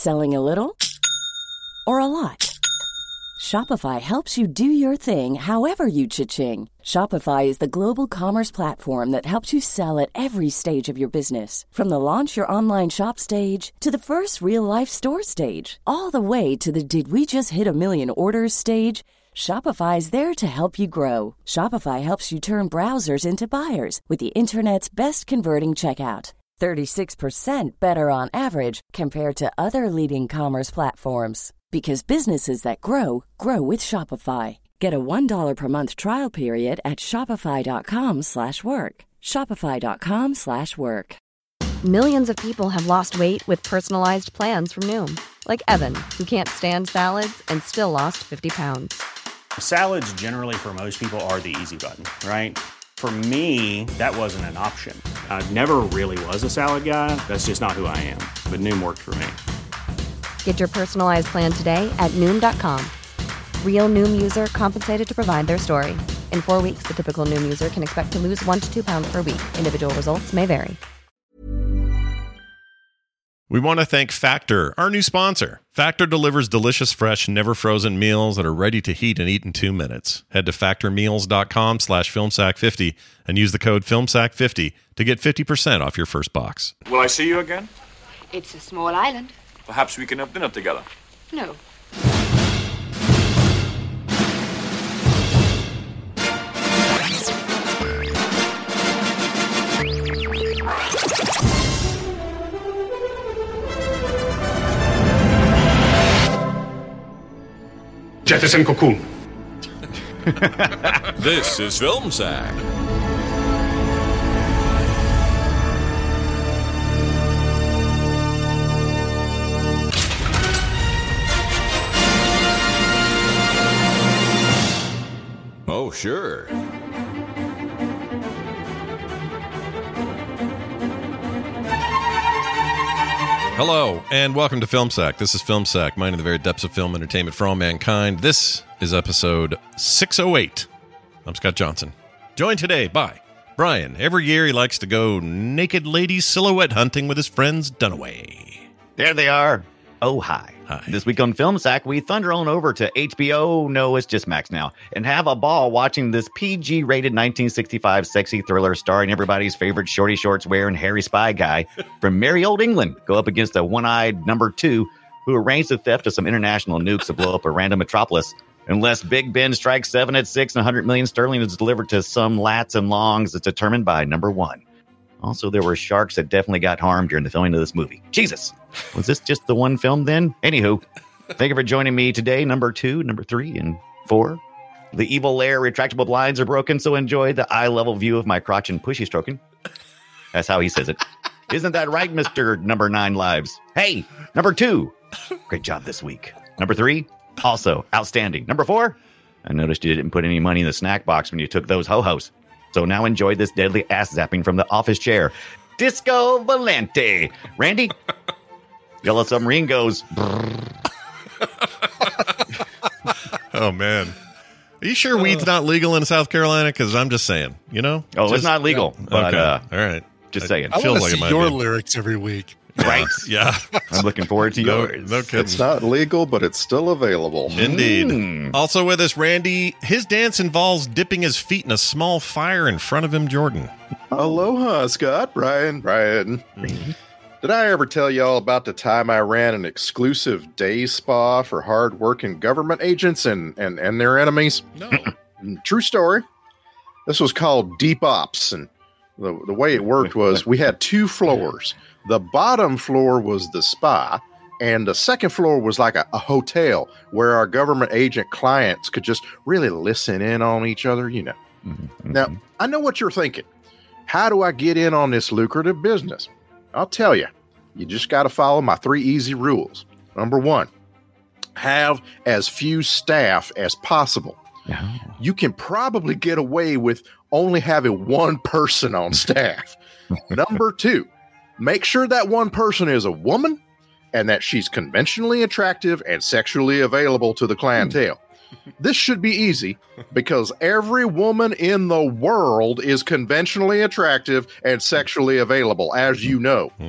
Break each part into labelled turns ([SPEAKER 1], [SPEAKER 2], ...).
[SPEAKER 1] Selling a little or a lot? Shopify helps you do your thing however you cha-ching. Shopify is the global commerce platform that helps you sell at every stage of your business. From the launch your online shop stage to the first real-life store stage, all the way to the did we just hit a million orders stage. Shopify is there to help you grow. Shopify helps you turn browsers into buyers with the internet's best converting checkout. 36% better on average compared to other leading commerce platforms. Because businesses that grow, grow with Shopify. Get a $1 per month trial period at shopify.com/work. Shopify.com/work.
[SPEAKER 2] Millions of people have lost weight with personalized plans from Noom. Like Evan, who can't stand salads and still lost 50 pounds.
[SPEAKER 3] Salads generally for most people are the easy button, right? For me, that wasn't an option. I never really was a salad guy. That's just not who I am. But Noom worked for me.
[SPEAKER 2] Get your personalized plan today at Noom.com. Real Noom user compensated to provide their story. In 4 weeks, the typical Noom user can expect to lose 1 to 2 pounds per week. Individual results may vary.
[SPEAKER 4] We want to thank Factor, our new sponsor. Factor delivers delicious, fresh, never frozen meals that are ready to heat and eat in 2 minutes. Head to factormeals.com/filmsack50 and use the code FilmSack50 to get 50% off your first box.
[SPEAKER 5] Will I see you again?
[SPEAKER 6] It's a small island.
[SPEAKER 5] Perhaps we can have dinner together.
[SPEAKER 6] No.
[SPEAKER 5] Jettison cocoon.
[SPEAKER 7] This is Film Sack. Oh, sure.
[SPEAKER 4] Hello, and welcome to Film Sack. This is Film Sack, mining the very depths of film entertainment for all mankind. This is episode 608. I'm Scott Johnson. Joined today by Brian. Every year he likes to go naked lady silhouette hunting with his friends Dunaway.
[SPEAKER 8] There they are. Oh, hi.
[SPEAKER 4] Hi.
[SPEAKER 8] This week on Film Sack, we thunder on over to HBO, no, it's just Max now, and have a ball watching this PG-rated 1965 sexy thriller starring everybody's favorite shorty shorts wearing hairy spy guy from merry old England go up against a one-eyed number 2 who arranged the theft of some international nukes to blow up a random metropolis. Unless Big Ben strikes 7 at 6 and 100 million sterling is delivered to some lats and longs, it's determined by number 1. Also, there were sharks that definitely got harmed during the filming of this movie. Jesus! Was this just the one film then? Anywho, thank you for joining me today. Number 2, number 3, and 4. The evil lair retractable blinds are broken, so enjoy the eye-level view of my crotch and pushy stroking. That's how he says it. Isn't that right, Mr. Number 9 Lives? Hey, number 2. Great job this week. Number 3, also outstanding. Number 4, I noticed you didn't put any money in the snack box when you took those ho-hos. So now enjoy this deadly ass zapping from the office chair. Disco Volante. Randy? Yellow Submarine goes.
[SPEAKER 4] Oh, man. Are you sure weed's not legal in South Carolina? Because I'm just saying, you know?
[SPEAKER 8] Oh, it's not legal. But,
[SPEAKER 4] okay. All right.
[SPEAKER 8] Just saying.
[SPEAKER 9] I want to
[SPEAKER 4] like
[SPEAKER 9] see your lyrics every week.
[SPEAKER 8] Right.
[SPEAKER 4] Yeah.
[SPEAKER 8] I'm looking forward to yours.
[SPEAKER 4] No kidding.
[SPEAKER 10] It's not legal, but it's still available.
[SPEAKER 4] Indeed. Also with us, Randy. His dance involves dipping his feet in a small fire in front of him, Jordan.
[SPEAKER 10] Aloha, Scott. Brian. Did I ever tell y'all about the time I ran an exclusive day spa for hard-working government agents and their enemies?
[SPEAKER 4] No.
[SPEAKER 10] True story. This was called Deep Ops, and the way it worked was we had 2 floors. The bottom floor was the spa, and the second floor was like a hotel where our government agent clients could just really listen in on each other, you know.
[SPEAKER 8] Mm-hmm.
[SPEAKER 10] Now, I know what you're thinking. How do I get in on this lucrative business? I'll tell you. You just got to follow my 3 easy rules. Number 1, have as few staff as possible.
[SPEAKER 8] Oh.
[SPEAKER 10] You can probably get away with only having 1 person on staff. Number 2, make sure that 1 person is a woman and that she's conventionally attractive and sexually available to the clientele. This should be easy because every woman in the world is conventionally attractive and sexually available, as you know.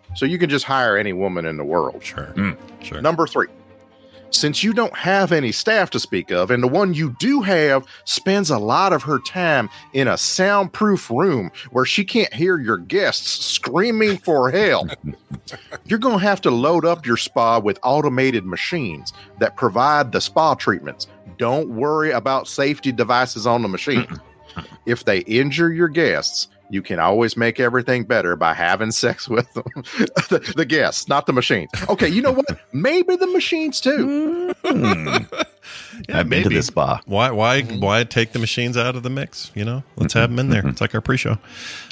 [SPEAKER 10] So you can just hire any woman in the world.
[SPEAKER 4] Sure. Sure.
[SPEAKER 10] Number 3. Since you don't have any staff to speak of, and the one you do have spends a lot of her time in a soundproof room where she can't hear your guests screaming for help, you're going to have to load up your spa with automated machines that provide the spa treatments. Don't worry about safety devices on the machine. If they injure your guests, you can always make everything better by having sex with them. the guests, not the machines. Okay, you know what? Maybe the machines too.
[SPEAKER 8] I've been to this spa.
[SPEAKER 4] Why take the machines out of the mix? You know, let's have them in there. It's like our pre-show.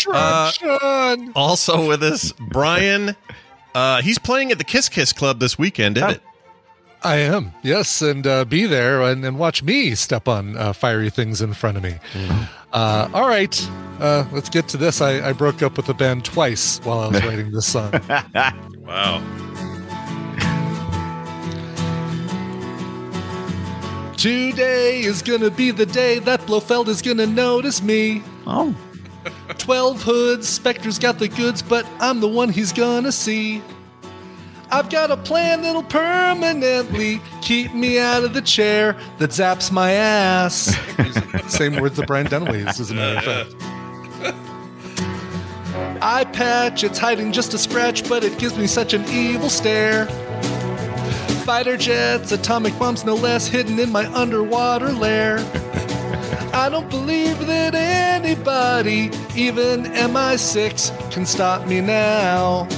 [SPEAKER 4] Also with us, Brian. He's playing at the Kiss Kiss Club this weekend, isn't it?
[SPEAKER 9] I am, yes, and be there and watch me step on fiery things in front of me. All right, let's get to this. I broke up with the band twice while I was writing this song.
[SPEAKER 4] Wow.
[SPEAKER 9] Today is gonna be the day that Blofeld is gonna notice me.
[SPEAKER 8] Oh.
[SPEAKER 9] 12 hoods, Spectre's got the goods, but I'm the one he's gonna see. I've got a plan that'll permanently keep me out of the chair that zaps my ass. Same words that Brian Dunaway uses, as a matter of fact. Eye patch, it's hiding just a scratch, but it gives me such an evil stare. Fighter jets, atomic bombs, no less, hidden in my underwater lair. I don't believe that anybody, even MI6, can stop me now.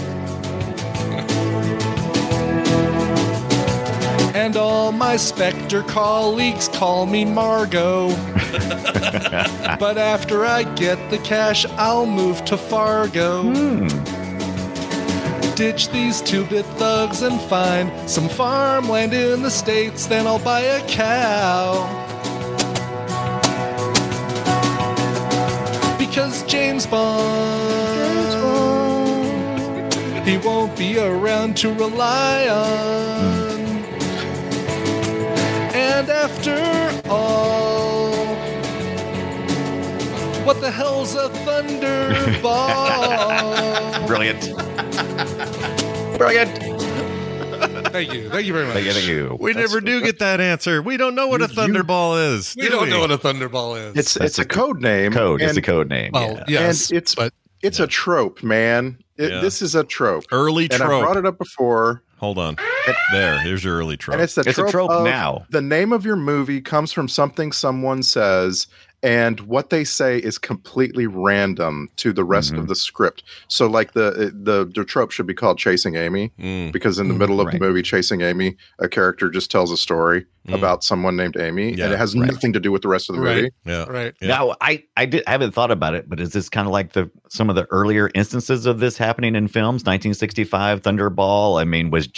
[SPEAKER 9] And all my Spectre colleagues call me Margot. But after I get the cash, I'll move to Fargo. Ditch these 2-bit thugs and find some farmland in the States, then I'll buy a cow. Because James Bond, he won't be around to rely on. And after all, what the hell's a thunderball?
[SPEAKER 8] Brilliant. Brilliant.
[SPEAKER 9] Thank you. Thank you very much.
[SPEAKER 8] Thank you.
[SPEAKER 4] We never do get that answer. We don't know what a thunderball is.
[SPEAKER 9] We don't know what a thunderball is.
[SPEAKER 10] It's a code name.
[SPEAKER 8] It's a code name.
[SPEAKER 9] Well, yes,
[SPEAKER 10] and it's a trope, man. This is a trope.
[SPEAKER 4] Early trope.
[SPEAKER 10] And I brought it up before.
[SPEAKER 4] Hold on. Here's your early trope.
[SPEAKER 10] And it's a trope
[SPEAKER 8] now.
[SPEAKER 10] The name of your movie comes from something someone says, and what they say is completely random to the rest of the script. So, like the trope should be called Chasing Amy, because in the middle of the movie Chasing Amy, a character just tells a story about someone named Amy, and it has nothing to do with the rest of the movie.
[SPEAKER 4] Yeah,
[SPEAKER 9] right.
[SPEAKER 4] Yeah.
[SPEAKER 8] Now, I haven't thought about it, but is this kind of like some of the earlier instances of this happening in films? 1965 Thunderball. I mean, was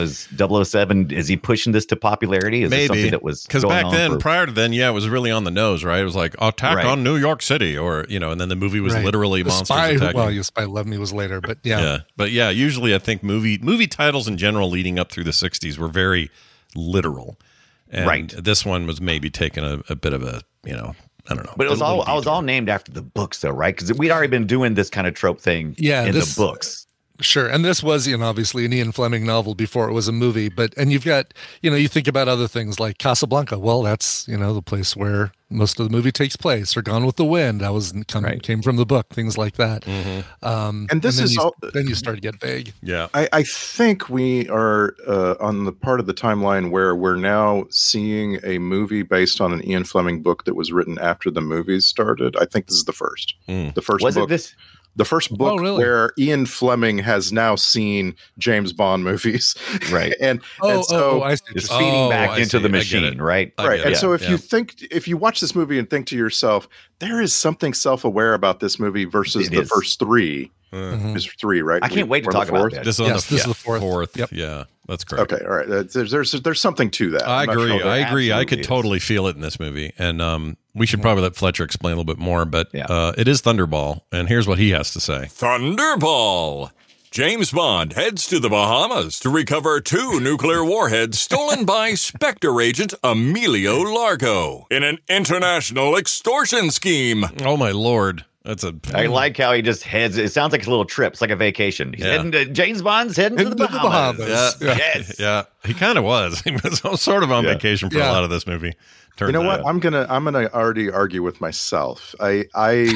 [SPEAKER 8] 007? Is he pushing this to popularity? Is this something that was
[SPEAKER 4] because back then, prior to then, it was really on the nose, right? It was like attack on New York City, or and then the movie was literally monsters attacking.
[SPEAKER 9] Well, Spy Love Me was later, but
[SPEAKER 4] usually I think movie titles in general leading up through the 60s were very literal, and this one was maybe taking a bit of a I don't know,
[SPEAKER 8] but it was all named after the books, though, right? Because we'd already been doing this kind of trope thing in the books.
[SPEAKER 9] Sure. And this was, obviously an Ian Fleming novel before it was a movie. And you've got, you think about other things like Casablanca. Well, that's, the place where most of the movie takes place, or Gone with the Wind. That was came from the book, things like that.
[SPEAKER 10] And this
[SPEAKER 9] then you start to get vague.
[SPEAKER 4] Yeah.
[SPEAKER 10] I think we are on the part of the timeline where we're now seeing a movie based on an Ian Fleming book that was written after the movies started. I think this is the first. The first
[SPEAKER 8] was
[SPEAKER 10] book.
[SPEAKER 8] It this?
[SPEAKER 10] The first book where Ian Fleming has now seen James Bond movies.
[SPEAKER 8] Right.
[SPEAKER 10] and so
[SPEAKER 8] it's feeding back into the machine, right?
[SPEAKER 10] Right. And so if you watch this movie and think to yourself, there is something self-aware about this movie versus the first three. Is 3, right?
[SPEAKER 8] I can't wait to talk about that.
[SPEAKER 4] This is the fourth.
[SPEAKER 9] Yep.
[SPEAKER 4] Yeah, that's correct.
[SPEAKER 10] Okay, all right. There's something to that.
[SPEAKER 4] I agree. I could totally feel it in this movie, and we should probably let Fletcher explain a little bit more. But it is Thunderball, and here's what he has to say.
[SPEAKER 7] Thunderball. James Bond heads to the Bahamas to recover 2 nuclear warheads stolen by Spectre agent Emilio Largo in an international extortion scheme.
[SPEAKER 4] Oh, my Lord. That's a.
[SPEAKER 8] I like how he just heads. It sounds like a little trip. It's like a vacation. He's heading to James Bond's heading to the Bahamas.
[SPEAKER 4] Yeah.
[SPEAKER 8] Yes.
[SPEAKER 4] Yeah, he kind of was. He was sort of on vacation for a lot of this movie.
[SPEAKER 10] You know what? I'm gonna already argue with myself. I'm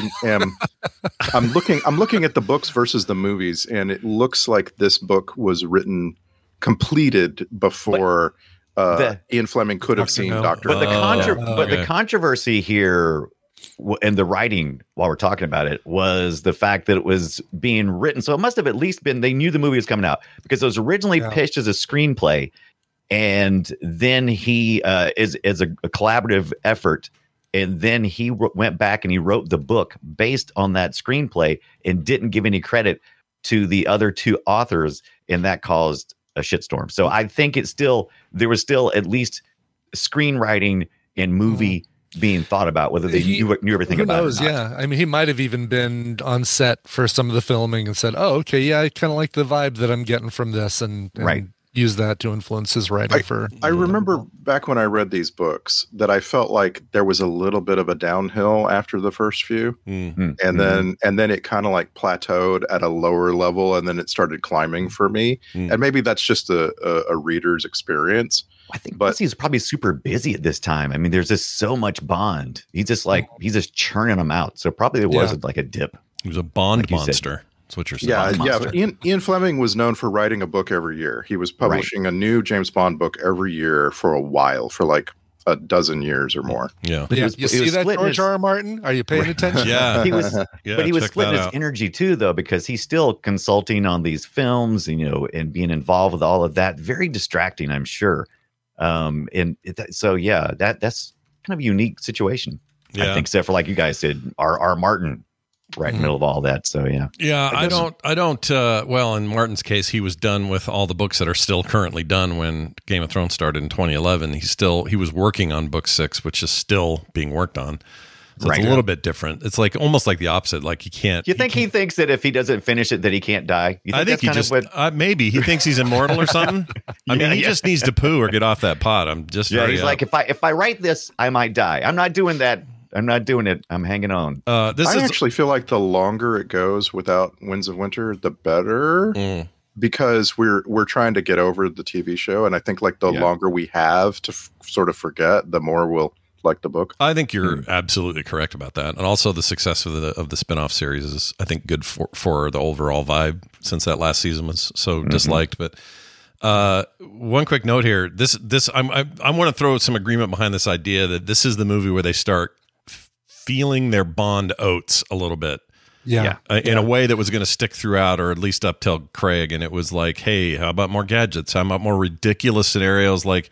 [SPEAKER 10] looking at the books versus the movies, and it looks like this book was completed before Ian Fleming could have seen Dr.
[SPEAKER 8] But the controversy here and the writing, while we're talking about it, was the fact that it was being written. So it must have at least been, they knew the movie was coming out because it was originally pitched as a screenplay. And then he is a collaborative effort. And then he went back and he wrote the book based on that screenplay and didn't give any credit to the other two authors. And that caused a shitstorm. So I think there was still at least screenwriting and movie being thought about, whether they knew everything about it.
[SPEAKER 9] Yeah. I mean, he might have even been on set for some of the filming and said, oh, okay, yeah, I kind of like the vibe that I'm getting from this, and use that to influence his writing. I
[SPEAKER 10] remember back when I read these books that I felt like there was a little bit of a downhill after the first few, and then it kind of like plateaued at a lower level, and then it started climbing for me. And maybe that's just a reader's experience.
[SPEAKER 8] I think he's probably super busy at this time. I mean, there's just so much Bond. He's just churning them out. So probably it wasn't like a dip.
[SPEAKER 4] He was a Bond monster. That's what you're saying.
[SPEAKER 10] Yeah. But Ian Fleming was known for writing a book every year. He was publishing a new James Bond book every year for a while, for like a dozen years or more.
[SPEAKER 9] Yeah. You see that, George R. R. Martin? Are you paying attention?
[SPEAKER 4] Yeah.
[SPEAKER 8] He was splitting his energy too, though, because he's still consulting on these films, and being involved with all of that. Very distracting, I'm sure. That's kind of a unique situation. I think, except for, like you guys said, R. Martin right in the middle of all that. So
[SPEAKER 4] I don't well, in Martin's case, he was done with all the books that are still currently done when Game of Thrones started in 2011. He was working on book 6, which is still being worked on. So it's a little bit different. It's like almost like the opposite. Like he
[SPEAKER 8] thinks that if he doesn't finish it, that he can't die?
[SPEAKER 4] I think he just maybe he thinks he's immortal or something. I mean, he just needs to poo or get off that pot. I'm just
[SPEAKER 8] he's like, if I write this, I might die. I'm not doing that. I'm not doing it. I'm hanging on.
[SPEAKER 10] I actually feel like the longer it goes without Winds of Winter, the better. Because we're trying to get over the TV show, and I think like the longer we have to sort of forget, the more we'll like the book.
[SPEAKER 4] I think you're absolutely correct about that, and also the success of the spin-off series is, I think, good for the overall vibe, since that last season was so disliked. But one quick note here: I want to throw some agreement behind this idea that this is the movie where they start feeling their Bond oats a little bit. In a way that was going to stick throughout, or at least up till Craig. And it was like, hey, how about more gadgets? How about more ridiculous scenarios, like,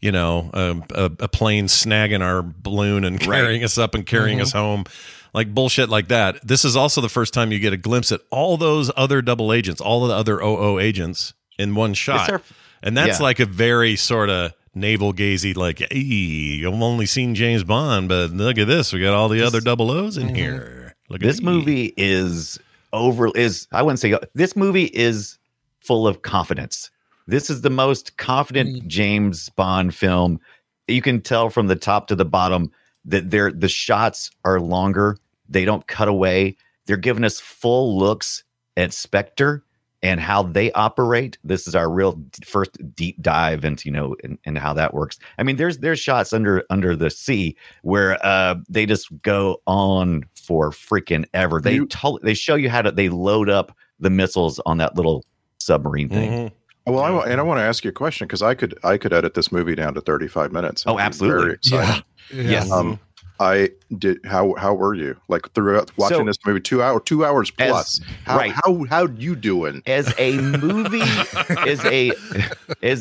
[SPEAKER 4] a plane snagging our balloon and carrying us up and carrying us home, like bullshit like that. This is also the first time you get a glimpse at all those other double agents, all of the other OO agents in one shot. And that's like a very sort of navel-gazy, like, hey, you've only seen James Bond, but look at this. We got all the other double O's in here. Look at
[SPEAKER 8] this movie this movie is full of confidence. This is the most confident James Bond film. You can tell from the top to the bottom that the shots are longer. They don't cut away. They're giving us full looks at Spectre and how they operate. This is our real first deep dive into, and how that works. I mean, there's shots under the sea where they just go on for freaking ever. They show you how they load up the missiles on that little submarine thing.
[SPEAKER 10] Well, I want to ask you a question, because I could edit this movie down to 35 minutes.
[SPEAKER 8] Oh, absolutely.
[SPEAKER 10] Very exciting.
[SPEAKER 8] Yes.
[SPEAKER 10] I did. How were you, like, throughout watching this movie? 2 hours plus. How you doing?
[SPEAKER 8] As a movie, as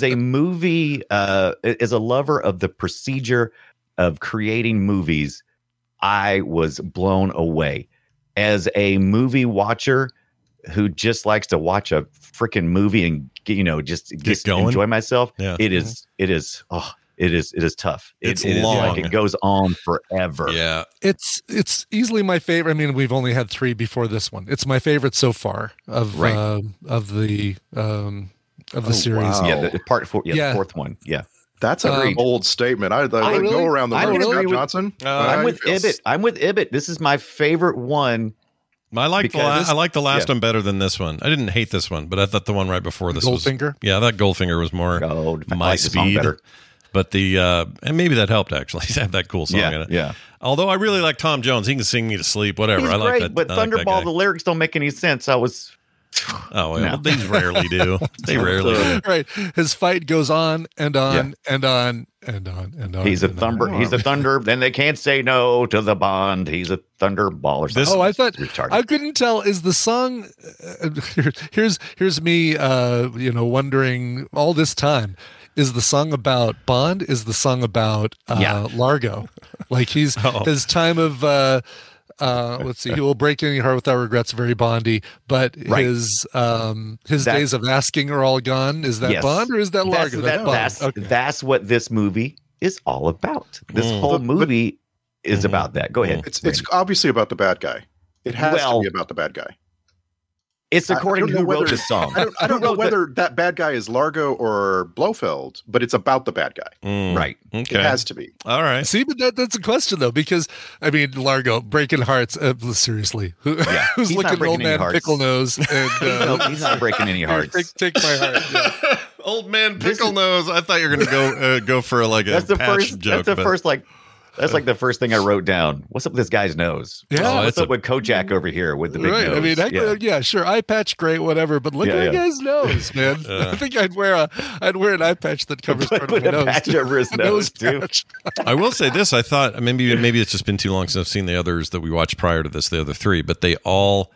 [SPEAKER 8] a lover of the procedure of creating movies, I was blown away. As a movie watcher who just likes to watch a freaking movie and just enjoy myself, it is tough.
[SPEAKER 4] It's long.
[SPEAKER 8] Like, it goes on forever.
[SPEAKER 4] Yeah,
[SPEAKER 9] it's easily my favorite. I mean, we've only had 3 before this one. It's my favorite so far of the series.
[SPEAKER 10] Wow.
[SPEAKER 8] Yeah, the part 4. Yeah, the fourth one. Yeah.
[SPEAKER 10] That's a bold statement. I go around the room. Johnson.
[SPEAKER 8] I'm with Ibbott. This is my favorite one
[SPEAKER 4] I like the last
[SPEAKER 8] yeah.
[SPEAKER 4] one better than this one. I didn't hate this one, but I thought the one right before this
[SPEAKER 9] Goldfinger?
[SPEAKER 4] that Goldfinger was more my
[SPEAKER 8] like the song
[SPEAKER 4] speed.
[SPEAKER 8] better.
[SPEAKER 4] But and maybe that helped actually to have that cool song in it.
[SPEAKER 8] Yeah.
[SPEAKER 4] Although I really like Tom Jones, he can sing me to sleep. Whatever,
[SPEAKER 8] He's
[SPEAKER 4] I like
[SPEAKER 8] great,
[SPEAKER 4] that.
[SPEAKER 8] but
[SPEAKER 4] I like that
[SPEAKER 8] Thunderball,
[SPEAKER 4] guy.
[SPEAKER 8] the lyrics don't make any sense.
[SPEAKER 4] Oh well, these rarely do. They rarely do.
[SPEAKER 9] Right. His fight goes on and on and on and on and on.
[SPEAKER 8] He's a
[SPEAKER 9] and on.
[SPEAKER 8] He's a Thunder. Then they can't say no to the Bond. He's a Thunderball or something.
[SPEAKER 9] I thought
[SPEAKER 8] retarded.
[SPEAKER 9] I couldn't tell. Is the song? Here's me, wondering all this time. Is the song about Bond? Is the song about Largo? Like his time of let's see, he will break any heart without regrets, very Bondy, but his days of asking are all gone. Is that Bond or is that Largo?
[SPEAKER 8] That's what this movie is all about. This whole movie is about that. Go ahead.
[SPEAKER 10] It's obviously about the bad guy. It has to be about the bad guy.
[SPEAKER 8] It's according to who wrote this song.
[SPEAKER 10] I don't know whether that bad guy is Largo or Blofeld, but it's about the bad guy.
[SPEAKER 8] Right.
[SPEAKER 4] Okay.
[SPEAKER 10] It has to be.
[SPEAKER 4] All right.
[SPEAKER 9] See, but that's a question, though, because, I mean, Largo, breaking hearts, seriously. Who's looking at old man Pickle Nose? And,
[SPEAKER 8] he's not breaking any hearts.
[SPEAKER 9] Take my heart. Yeah.
[SPEAKER 4] Old man Pickle Nose. I thought you were going to go for
[SPEAKER 8] that's the first
[SPEAKER 4] joke.
[SPEAKER 8] That's the first, that's like the first thing I wrote down. What's up with this guy's nose?
[SPEAKER 9] Yeah.
[SPEAKER 8] What's up with Kojak over here with the big nose?
[SPEAKER 9] I mean, sure, eye patch, great, whatever. But look at that guy's nose, man. I think I'd wear an eye patch that covers part of my nose.
[SPEAKER 8] Patch over his nose too.
[SPEAKER 4] I will say this: I thought maybe it's just been too long since I've seen the others that we watched prior to this, the other three, but they all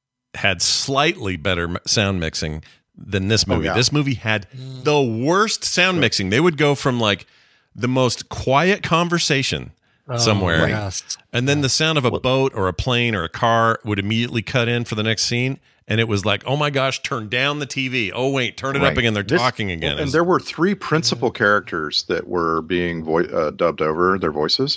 [SPEAKER 4] had slightly better sound mixing than this movie. This movie had the worst sound mixing. They would go from like the most quiet conversation somewhere, and then the sound of a boat or a plane or a car would immediately cut in for the next scene, and it was like, oh my gosh, turn down the TV. Oh wait, turn it up again. They're talking again.
[SPEAKER 10] And there were three principal characters that were being dubbed over their voices,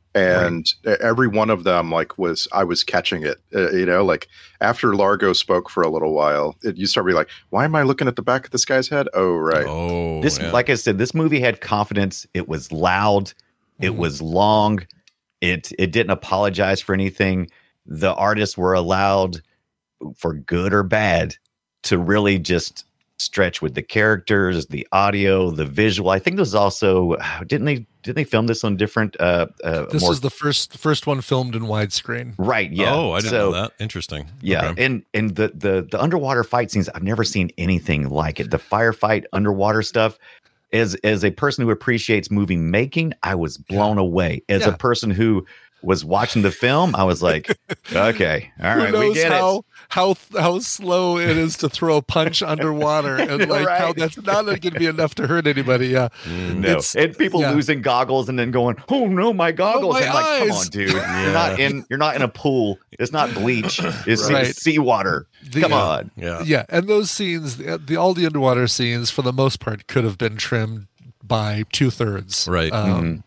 [SPEAKER 10] and every one of them I was catching it. Like after Largo spoke for a little while, you start being like, why am I looking at the back of this guy's head? Oh right.
[SPEAKER 4] Oh,
[SPEAKER 8] like I said, this movie had confidence. It was loud. It was long. It didn't apologize for anything. The artists were allowed, for good or bad, to really just stretch with the characters, the audio, the visual. I think there's also didn't they film this on different?
[SPEAKER 9] This was the first one filmed in widescreen.
[SPEAKER 8] Right. Yeah.
[SPEAKER 4] Oh, I didn't know that. Interesting.
[SPEAKER 8] Yeah,
[SPEAKER 4] okay.
[SPEAKER 8] and the underwater fight scenes, I've never seen anything like it. The firefight, underwater stuff. As a person who appreciates movie making, I was blown away. As a person who was watching the film, I was like, okay, all right, we get it.
[SPEAKER 9] How slow it is to throw a punch underwater, and how that's not going to be enough to hurt anybody. Yeah,
[SPEAKER 8] no. And people losing goggles and then going, "Oh no, my goggles!"
[SPEAKER 9] my
[SPEAKER 8] and like,
[SPEAKER 9] eyes.
[SPEAKER 8] come on, dude, you're not in a pool. It's not bleach. It's seawater. Come on.
[SPEAKER 9] Yeah, and those scenes, all the underwater scenes, for the most part, could have been trimmed by 2/3.
[SPEAKER 4] Right.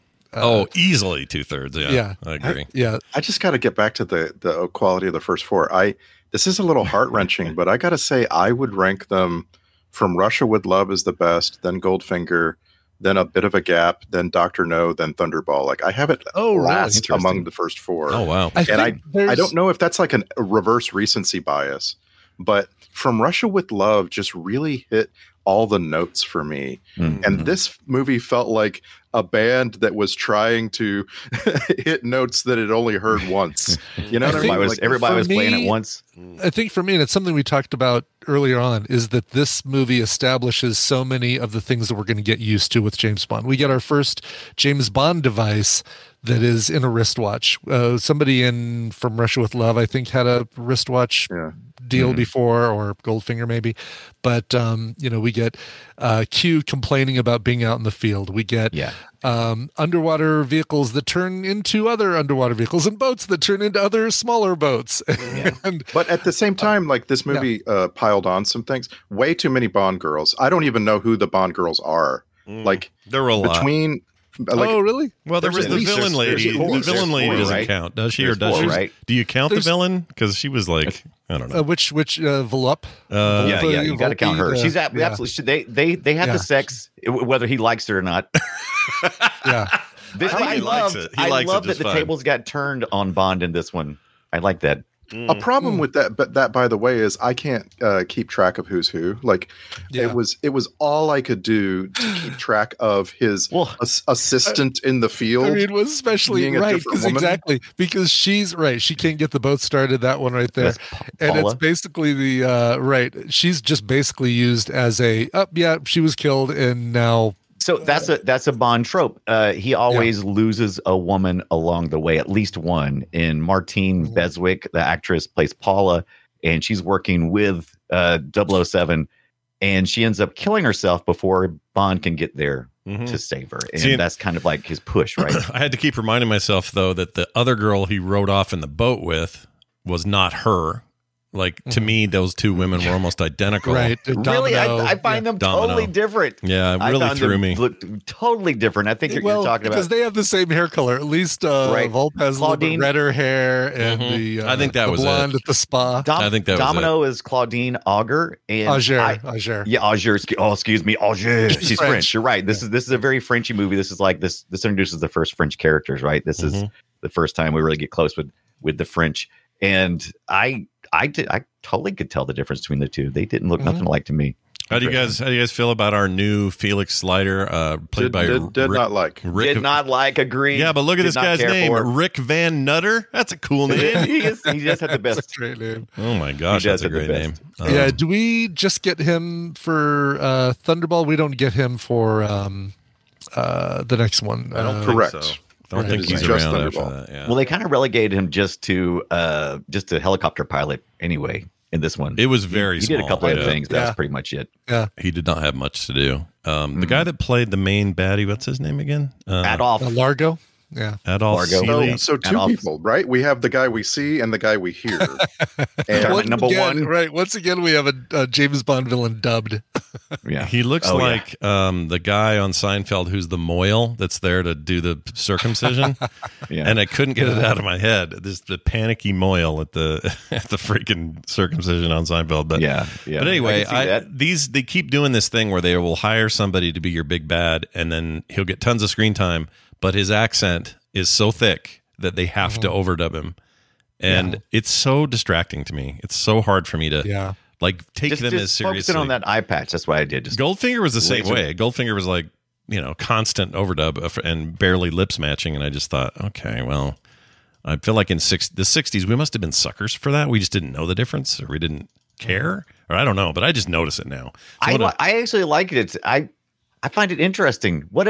[SPEAKER 4] Easily 2/3. Yeah, I agree.
[SPEAKER 10] I just got to get back to the quality of the first four. This is a little heart-wrenching, but I got to say I would rank them from Russia with Love as the best, then Goldfinger, then A Bit of a Gap, then Dr. No, then Thunderball. Like I have it last among the first four.
[SPEAKER 4] Oh, wow.
[SPEAKER 10] I don't know if that's like a reverse recency bias, but From Russia with Love just really hit all the notes for me. Mm-hmm. And this movie felt like a band that was trying to hit notes that it only heard once. You know,
[SPEAKER 8] everybody was playing it once.
[SPEAKER 9] I think for me, and it's something we talked about earlier on, is that this movie establishes so many of the things that we're going to get used to with James Bond. We get our first James Bond device that is in a wristwatch. Somebody in From Russia with Love, I think, had a wristwatch deal before, or Goldfinger maybe. But, we get Q complaining about being out in the field. We get underwater vehicles that turn into other underwater vehicles, and boats that turn into other smaller boats.
[SPEAKER 10] But at the same time, like this movie piled on some things. Way too many Bond girls. I don't even know who the Bond girls are. Like
[SPEAKER 4] there were a lot.
[SPEAKER 9] Oh, really?
[SPEAKER 4] Well, there was the villain lady. The villain lady doesn't count, does she? Or does she? Right? Do you count the villain? Because she was like, I don't know.
[SPEAKER 9] Which Volpe?
[SPEAKER 8] You got to count her. She's absolutely. They had the sex, whether he likes it or not.
[SPEAKER 4] I love
[SPEAKER 8] that the tables got turned on Bond in this one. I like that.
[SPEAKER 10] A problem with that, but that, by the way, is I can't keep track of who's who. Like, it was all I could do to keep track of his assistant in the field.
[SPEAKER 9] I mean, it was especially
[SPEAKER 10] being a
[SPEAKER 9] right
[SPEAKER 10] different woman.
[SPEAKER 9] because she's right. She can't get the boat started. That one right there,
[SPEAKER 8] That's
[SPEAKER 9] and
[SPEAKER 8] Paula.
[SPEAKER 9] it's basically the right. She's just basically used as a she was killed, and now.
[SPEAKER 8] So that's a Bond trope. He always loses a woman along the way, at least one. In Martine Beswick, the actress plays Paula, and she's working with 007, and she ends up killing herself before Bond can get there to save her. And that's kind of like his push, right?
[SPEAKER 4] I had to keep reminding myself, though, that the other girl he rode off in the boat with was not her. Like, to me, those two women were almost identical.
[SPEAKER 9] Right.
[SPEAKER 8] Really, I find them totally different.
[SPEAKER 4] Yeah, it really threw me.
[SPEAKER 8] Look totally different. I think you're talking about
[SPEAKER 9] because they have the same hair color. At least Volpe has a little bit redder hair, and
[SPEAKER 4] I think that
[SPEAKER 9] the
[SPEAKER 4] was
[SPEAKER 9] blonde
[SPEAKER 4] it.
[SPEAKER 9] at the spa.
[SPEAKER 4] I think that
[SPEAKER 8] Domino
[SPEAKER 4] was
[SPEAKER 8] is Claudine Auger, and
[SPEAKER 9] Auger.
[SPEAKER 8] Yeah, Auger. Excuse me, Auger. She's
[SPEAKER 9] French.
[SPEAKER 8] French. You're right. This is a very Frenchy movie. This is like this introduces the first French characters, right? This is the first time we really get close with the French, and I totally could tell the difference between the two. They didn't look nothing alike to me.
[SPEAKER 4] How do you guys feel about our new Felix Slider, played by
[SPEAKER 10] Did not like.
[SPEAKER 4] Rick?
[SPEAKER 8] Did not like. Agree.
[SPEAKER 4] Yeah, but look at
[SPEAKER 8] Did
[SPEAKER 4] this
[SPEAKER 8] not
[SPEAKER 4] guy's
[SPEAKER 8] care
[SPEAKER 4] name,
[SPEAKER 8] for.
[SPEAKER 4] Rick Van Nutter. That's a cool name.
[SPEAKER 8] he just had the best.
[SPEAKER 9] That's a great name.
[SPEAKER 4] Oh my gosh,
[SPEAKER 8] He does
[SPEAKER 4] that's a
[SPEAKER 8] have the
[SPEAKER 4] great name.
[SPEAKER 8] best.
[SPEAKER 9] Yeah, do we just get him for Thunderball? We don't get him for the next one.
[SPEAKER 4] I don't
[SPEAKER 10] Correct.
[SPEAKER 4] think so. Don't
[SPEAKER 10] Right.
[SPEAKER 4] think
[SPEAKER 10] It
[SPEAKER 4] he's
[SPEAKER 10] is just
[SPEAKER 4] around after
[SPEAKER 10] Thunderball.
[SPEAKER 4] that. Yeah.
[SPEAKER 8] Well, they kind of relegated him just to a helicopter pilot anyway. In this one,
[SPEAKER 4] It was very
[SPEAKER 8] he
[SPEAKER 4] small.
[SPEAKER 8] did a couple other
[SPEAKER 4] yeah.
[SPEAKER 8] things. That's pretty much it.
[SPEAKER 4] He did not have much to do. The guy that played the main baddie, what's his name again?
[SPEAKER 8] Adolf.
[SPEAKER 9] Largo. Yeah.
[SPEAKER 4] Adolf
[SPEAKER 8] Largo.
[SPEAKER 4] Seeley.
[SPEAKER 10] So two
[SPEAKER 8] Adolf.
[SPEAKER 10] people, right? We have the guy we see and the guy we hear. And
[SPEAKER 8] Once number
[SPEAKER 9] again,
[SPEAKER 8] one.
[SPEAKER 9] Right. Once again, we have a James Bond villain dubbed.
[SPEAKER 8] Yeah,
[SPEAKER 4] He looks
[SPEAKER 8] Oh, yeah.
[SPEAKER 4] like the guy on Seinfeld who's the Moyle that's there to do the circumcision.
[SPEAKER 8] Yeah.
[SPEAKER 4] And I couldn't get it out of my head. This the panicky Moyle at the freaking circumcision on Seinfeld. But
[SPEAKER 8] yeah.
[SPEAKER 4] But anyway,
[SPEAKER 8] I can see that.
[SPEAKER 4] they keep doing this thing where they will hire somebody to be your big bad, and then he'll get tons of screen time, but his accent is so thick that they have to overdub him, and it's so distracting to me. It's so hard for me to take
[SPEAKER 8] just
[SPEAKER 4] them as seriously.
[SPEAKER 8] focusing on that eye patch. That's what I did. Just
[SPEAKER 4] Goldfinger was the same
[SPEAKER 8] laser.
[SPEAKER 4] way. Goldfinger was like constant overdub and barely lips matching, and I just thought, okay, well, I feel like in the 60s we must have been suckers for that. We just didn't know the difference, or we didn't care, or I don't know, but I just notice it now. So
[SPEAKER 8] I actually like it. I find it interesting. What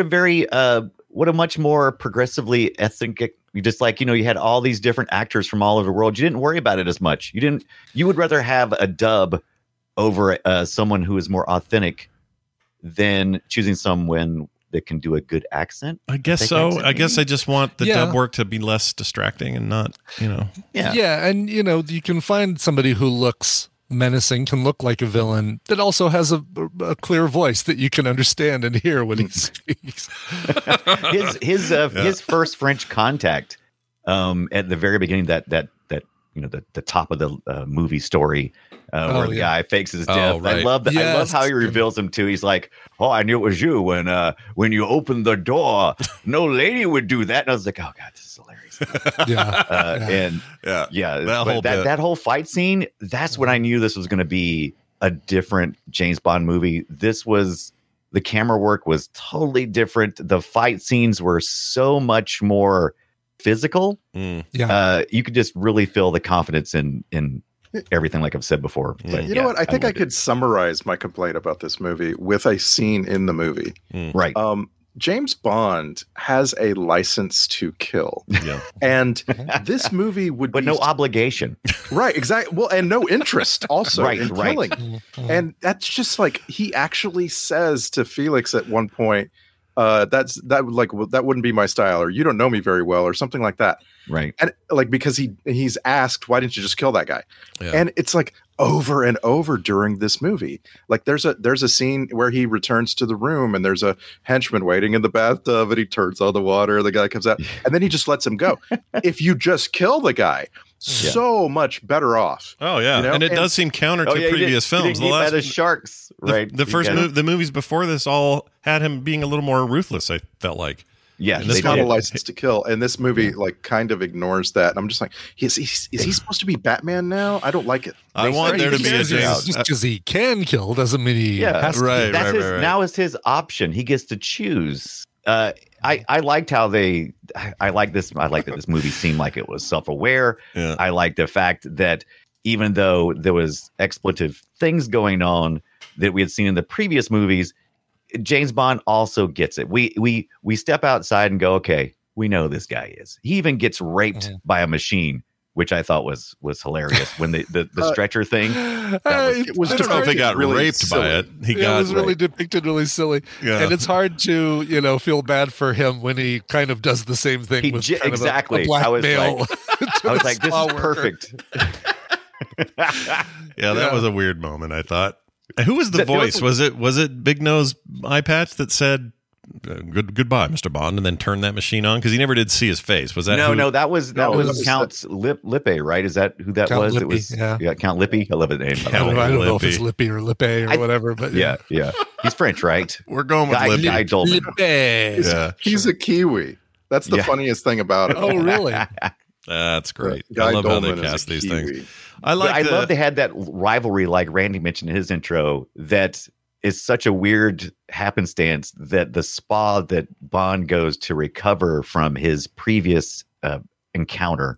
[SPEAKER 8] a much more progressively ethnic. You just you had all these different actors from all over the world. You didn't worry about it as much. You would rather have a dub over someone who is more authentic than choosing someone that can do a good accent.
[SPEAKER 4] I guess so. I guess I just want the dub work to be less distracting and not,
[SPEAKER 9] Yeah, and you can find somebody who looks menacing, can look like a villain, that also has a clear voice that you can understand and hear when he speaks.
[SPEAKER 8] His first French contact at the very beginning, that the top of the movie story where the guy fakes his death.
[SPEAKER 4] right.
[SPEAKER 8] I love that.
[SPEAKER 9] Yes.
[SPEAKER 8] I love how he reveals him too. He's like, "Oh, I knew it was you when you opened the door. No lady would do that." And I was like, "Oh God, this is hilarious." That whole fight scene. That's when I knew this was going to be a different James Bond movie. The camera work was totally different. The fight scenes were so much more physical.
[SPEAKER 4] Mm.
[SPEAKER 8] You could just really feel the confidence in everything, like I've said before. But,
[SPEAKER 10] you know what? I think I could summarize my complaint about this movie with a scene in the movie.
[SPEAKER 8] Right.
[SPEAKER 10] James Bond has a license to kill.
[SPEAKER 4] Yeah.
[SPEAKER 10] And this movie would
[SPEAKER 8] but
[SPEAKER 10] be
[SPEAKER 8] no obligation.
[SPEAKER 10] Right, exactly. Well, and no interest also
[SPEAKER 8] Right,
[SPEAKER 10] in
[SPEAKER 8] right.
[SPEAKER 10] killing. And that's just like he actually says to Felix at one point, that wouldn't be my style, or you don't know me very well, or something like that.
[SPEAKER 8] Right.
[SPEAKER 10] And because he's asked, why didn't you just kill that guy?
[SPEAKER 4] Yeah.
[SPEAKER 10] And it's like over and over during this movie. Like there's a scene where he returns to the room and there's a henchman waiting in the bathtub and he turns on the water. The guy comes out and then he just lets him go. If you just kill the guy, so much better off.
[SPEAKER 4] Oh yeah, and it does seem counter to previous films.
[SPEAKER 8] The sharks, right?
[SPEAKER 4] The movies before this all had him being a little more ruthless. I felt like
[SPEAKER 8] Yeah,
[SPEAKER 10] It's not a license to kill, and this movie like kind of ignores that. And I'm just like, is he supposed to be Batman now? I don't like it.
[SPEAKER 4] I want there to be a
[SPEAKER 9] just because he can kill doesn't mean he has to.
[SPEAKER 4] Right,
[SPEAKER 8] That's
[SPEAKER 4] right.
[SPEAKER 8] Now it's his option. He gets to choose. I liked how I like that this movie seemed like it was self-aware.
[SPEAKER 4] Yeah.
[SPEAKER 8] I like the fact that even though there was expletive things going on that we had seen in the previous movies, James Bond also gets it. We step outside and go, okay, we know this guy is. He even gets raped by a machine, which I thought was hilarious when the stretcher thing.
[SPEAKER 4] I don't know if he got
[SPEAKER 10] really
[SPEAKER 4] raped
[SPEAKER 10] silly.
[SPEAKER 4] by it.
[SPEAKER 9] It was really depicted really silly.
[SPEAKER 4] Yeah.
[SPEAKER 9] And it's hard to, feel bad for him when he kind of does the same thing with kind
[SPEAKER 8] exactly.
[SPEAKER 9] of a black male.
[SPEAKER 8] I was like, this is perfect.
[SPEAKER 4] Yeah, that was a weird moment, I thought. And who was the voice? Was it Big Nose Eye Patch that said goodbye, Mr. Bond, and then turned that machine on? Because he never did see his face. Was that
[SPEAKER 8] No, that was Count Lippe, right? Is that who that
[SPEAKER 9] Count
[SPEAKER 8] was?
[SPEAKER 9] Lippe,
[SPEAKER 8] it was
[SPEAKER 9] yeah.
[SPEAKER 8] Count Lippe. I love the name.
[SPEAKER 9] I don't know if it's Lippy or Lippe or whatever, but
[SPEAKER 8] yeah. He's French, right?
[SPEAKER 4] We're going with Lippe.
[SPEAKER 8] Guy Dolman.
[SPEAKER 9] Lippe.
[SPEAKER 4] Yeah,
[SPEAKER 10] He's a Kiwi. That's the funniest thing about it.
[SPEAKER 9] Oh, really?
[SPEAKER 4] that's great.
[SPEAKER 10] Guy
[SPEAKER 4] I love
[SPEAKER 10] Dolman
[SPEAKER 4] how they
[SPEAKER 10] is a
[SPEAKER 4] cast these
[SPEAKER 10] Kiwi.
[SPEAKER 4] things. I love
[SPEAKER 8] they had that rivalry, like Randy mentioned in his intro, that is such a weird happenstance that the spa that Bond goes to recover from his previous encounter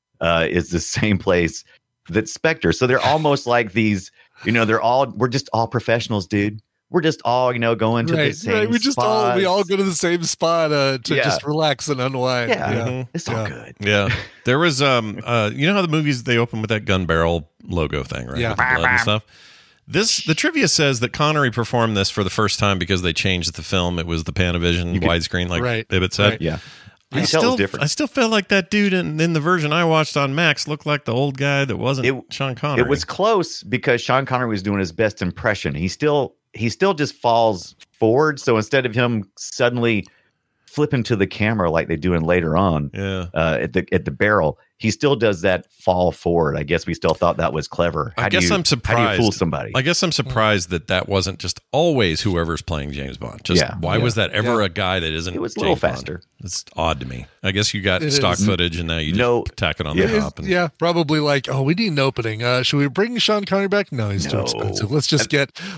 [SPEAKER 8] is the same place that Spectre. So they're almost like these, we're just all professionals, dude. We're just all, going to the same
[SPEAKER 9] we all go to the same spot to just relax and unwind.
[SPEAKER 8] It's all good.
[SPEAKER 4] Yeah. There was you know how the movies they open with that gun barrel logo thing, right?
[SPEAKER 9] Yeah.
[SPEAKER 4] With the blood and stuff. The trivia says that Connery performed this for the first time because they changed the film. It was the Panavision widescreen, like Bibbit said.
[SPEAKER 9] Right.
[SPEAKER 8] Yeah.
[SPEAKER 4] I still felt like that dude in the version I watched on Max looked like the old guy that wasn't Sean Connery.
[SPEAKER 8] It was close because Sean Connery was doing his best impression. He still just falls forward. So instead of him suddenly flipping to the camera like they do in later on at the barrel, he still does that fall forward. I guess we still thought that was clever.
[SPEAKER 4] I'm surprised.
[SPEAKER 8] How do you fool somebody?
[SPEAKER 4] I guess I'm surprised that wasn't just always whoever's playing James Bond. Why was that ever a guy that isn't?
[SPEAKER 8] It was a
[SPEAKER 4] James
[SPEAKER 8] little
[SPEAKER 4] Bond?
[SPEAKER 8] faster.
[SPEAKER 4] It's odd to me. I guess you got stock footage and now you just tack it on the top.
[SPEAKER 9] Probably like, we need an opening. Should we bring Sean Connery back? No, he's too expensive. Let's just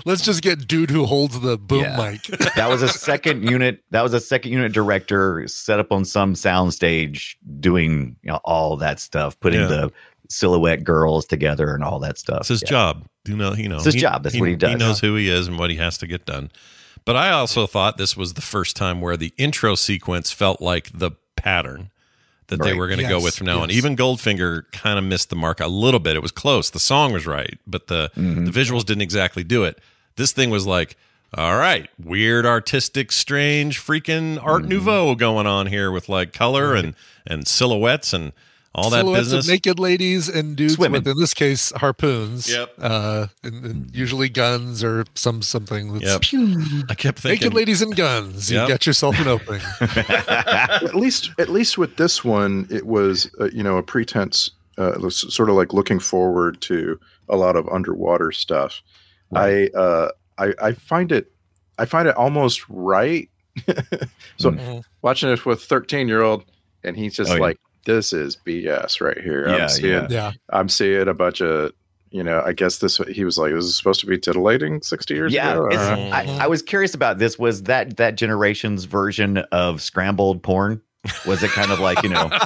[SPEAKER 9] get dude who holds the boom mic.
[SPEAKER 8] That was a second unit. That was a second unit director set up on some soundstage doing all that stuff, putting the silhouette girls together and all that stuff.
[SPEAKER 4] It's his job.
[SPEAKER 8] It's his job. That's what he does.
[SPEAKER 4] He knows who he is and what he has to get done. But I also thought this was the first time where the intro sequence felt like the pattern that they were going to go with from now on. Even Goldfinger kind of missed the mark a little bit. It was close. The song was right, but the visuals didn't exactly do it. This thing was like, all right, weird, artistic, strange, freaking Art Nouveau going on here with like color and silhouettes and all that business.
[SPEAKER 9] Of naked ladies and dudes
[SPEAKER 8] Swimming.
[SPEAKER 9] with, in this case, harpoons.
[SPEAKER 4] Yep.
[SPEAKER 9] And usually guns or something. That's
[SPEAKER 4] I kept thinking,
[SPEAKER 9] naked ladies and guns. You got yourself an opening.
[SPEAKER 10] At least with this one, it was a pretense, sort of like looking forward to a lot of underwater stuff. Right. I find it almost right. So watching it with 13-year-old, and he's just like, this is BS right here. I'm seeing a bunch of, I guess he was like, this is supposed to be tittillating 60 years ago.
[SPEAKER 8] I was curious about this. Was that generation's version of scrambled porn? Was it kind of like,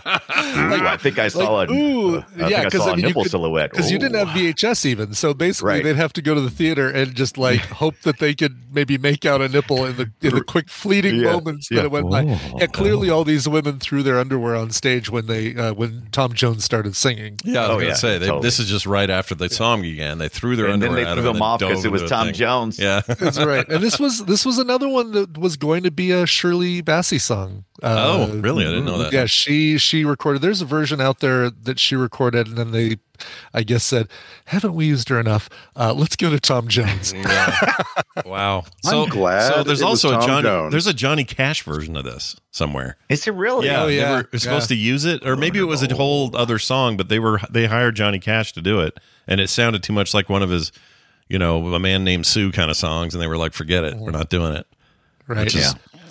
[SPEAKER 8] I think I saw a nipple silhouette.
[SPEAKER 9] Because you didn't have VHS even. So basically they'd have to go to the theater and just like hope that they could maybe make out a nipple in the quick fleeting moments that it went by. Yeah, clearly all these women threw their underwear on stage when Tom Jones started singing.
[SPEAKER 4] Yeah, I was going to say, this is just right after the song began. They threw their underwear out of it.
[SPEAKER 8] Them off because it was Tom Jones.
[SPEAKER 4] Yeah.
[SPEAKER 9] That's right. And this was another one that was going to be a Shirley Bassey song.
[SPEAKER 4] Really? I didn't know that.
[SPEAKER 9] Yeah, she recorded. There's a version out there that she recorded, and then they, I guess, said, "Haven't we used her enough? Let's go to Tom Jones."
[SPEAKER 4] Wow.
[SPEAKER 10] I'm glad.
[SPEAKER 4] So there's also
[SPEAKER 10] Jones.
[SPEAKER 4] a Johnny Cash version of this somewhere.
[SPEAKER 8] Is it really?
[SPEAKER 4] Yeah. They were supposed to use it, or maybe it was a whole other song, but they hired Johnny Cash to do it, and it sounded too much like one of his, A Man Named Sue kind of songs, and they were like, "Forget it, we're not doing it."
[SPEAKER 9] Right.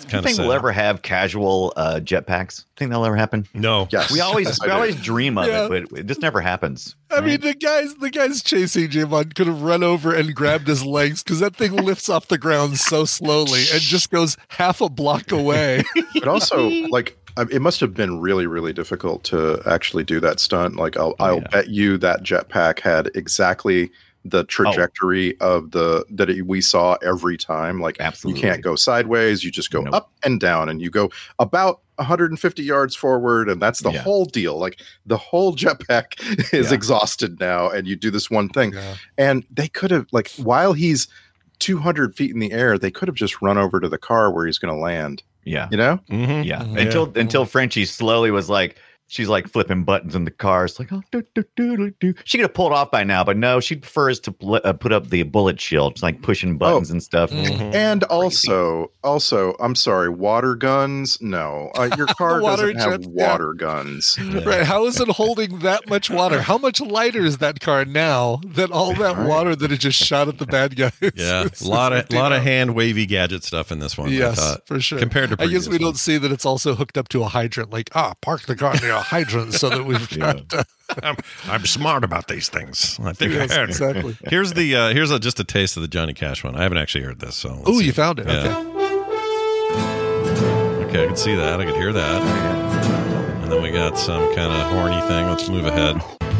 [SPEAKER 8] Do you think we'll ever have casual jetpacks? Think that'll ever happen?
[SPEAKER 4] No.
[SPEAKER 10] Yes.
[SPEAKER 8] We always dream of it, but it just never happens.
[SPEAKER 9] I mean, the guys chasing James Bond could have run over and grabbed his legs because that thing lifts off the ground so slowly and just goes half a block away.
[SPEAKER 10] But also, like, it must have been really, really difficult to actually do that stunt. Like, I'll bet you that jetpack had exactly the trajectory of that we saw every time. Like,
[SPEAKER 8] absolutely,
[SPEAKER 10] you can't go sideways. You just go up and down, and you go about 150 yards forward, and that's the whole deal. Like, the whole jetpack is exhausted now, and you do this one thing. Yeah. And they could have, like, while he's 200 feet in the air, they could have just run over to the car where he's going to land.
[SPEAKER 8] Yeah.
[SPEAKER 10] You know?
[SPEAKER 8] Mm-hmm. Yeah. Until Frenchie slowly was like, she's like flipping buttons in the car. It's like, oh, she could have pulled off by now, but no, she prefers to put up the bullet shield. It's like pushing buttons and stuff.
[SPEAKER 10] Mm-hmm. And also, I'm sorry, water guns? No, your car doesn't have water guns.
[SPEAKER 9] Right? How is it holding that much water? How much lighter is that car now than all that water that it just shot at the bad guys?
[SPEAKER 4] Yeah, a lot of hand wavy gadget stuff in this one.
[SPEAKER 9] Yes, for sure.
[SPEAKER 4] Compared to
[SPEAKER 9] I guess we don't see that it's also hooked up to a hydrant. Like, park the car near a hydrant so that we've got.
[SPEAKER 4] I'm smart about these things. I think
[SPEAKER 9] yes,
[SPEAKER 4] I heard.
[SPEAKER 9] Exactly.
[SPEAKER 4] Here's just a taste of the Johnny Cash one. I haven't actually heard this. So
[SPEAKER 9] oh, you found it.
[SPEAKER 4] Yeah. Okay, I can see that. I could hear that. And then we got some kind of horny thing. Let's move ahead.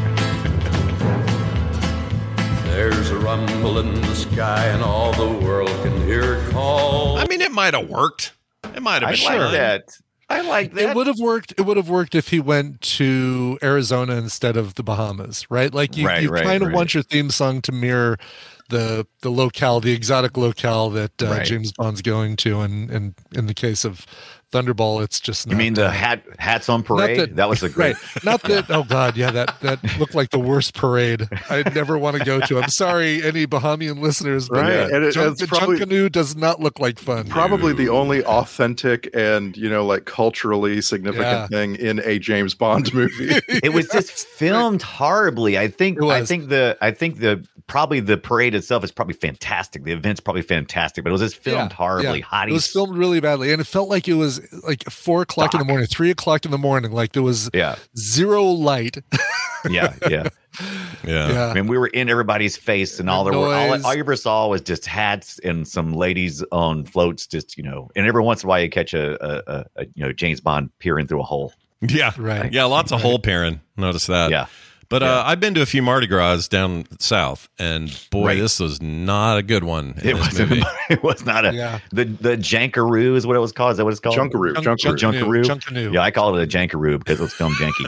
[SPEAKER 11] There's a rumble in the sky, and all the world can hear it call.
[SPEAKER 4] I mean, it might have worked. It might have been.
[SPEAKER 8] I like that.
[SPEAKER 9] It would have worked. It would have worked if he went to Arizona instead of the Bahamas, right? Like you kind of want your theme song to mirror the locale, the exotic locale that James Bond's going to, and in the case of Thunderball, it's just not.
[SPEAKER 8] You mean the hats on parade? That was a great.
[SPEAKER 9] Right. Not that. Oh God, yeah, that looked like the worst parade I'd never want to go to. I'm sorry, any Bahamian listeners, but Junkanoo does not look like fun.
[SPEAKER 10] Probably the only authentic and like culturally significant thing in a James Bond movie.
[SPEAKER 8] It was just filmed horribly. I think probably the parade itself is probably fantastic. The event's probably fantastic, but it was just filmed horribly.
[SPEAKER 9] Hotties. It was filmed really badly, and it felt like it was like 4 o'clock in the morning, 3 o'clock in the morning. Like there was zero light.
[SPEAKER 8] Yeah. I mean, we were in everybody's face, and all you ever saw was just hats and some ladies on floats, just and every once in a while you catch a James Bond peering through a hole.
[SPEAKER 4] Yeah,
[SPEAKER 9] right.
[SPEAKER 4] Yeah, lots of hole peering. Notice that.
[SPEAKER 8] Yeah.
[SPEAKER 4] But I've been to a few Mardi Gras down south, and boy, this was not a good one.
[SPEAKER 8] It was not the Jankaroo is what it was called. Is that what it's called?
[SPEAKER 10] Junkaroo.
[SPEAKER 8] Yeah, I call it a Jankaroo because it was filmed janky.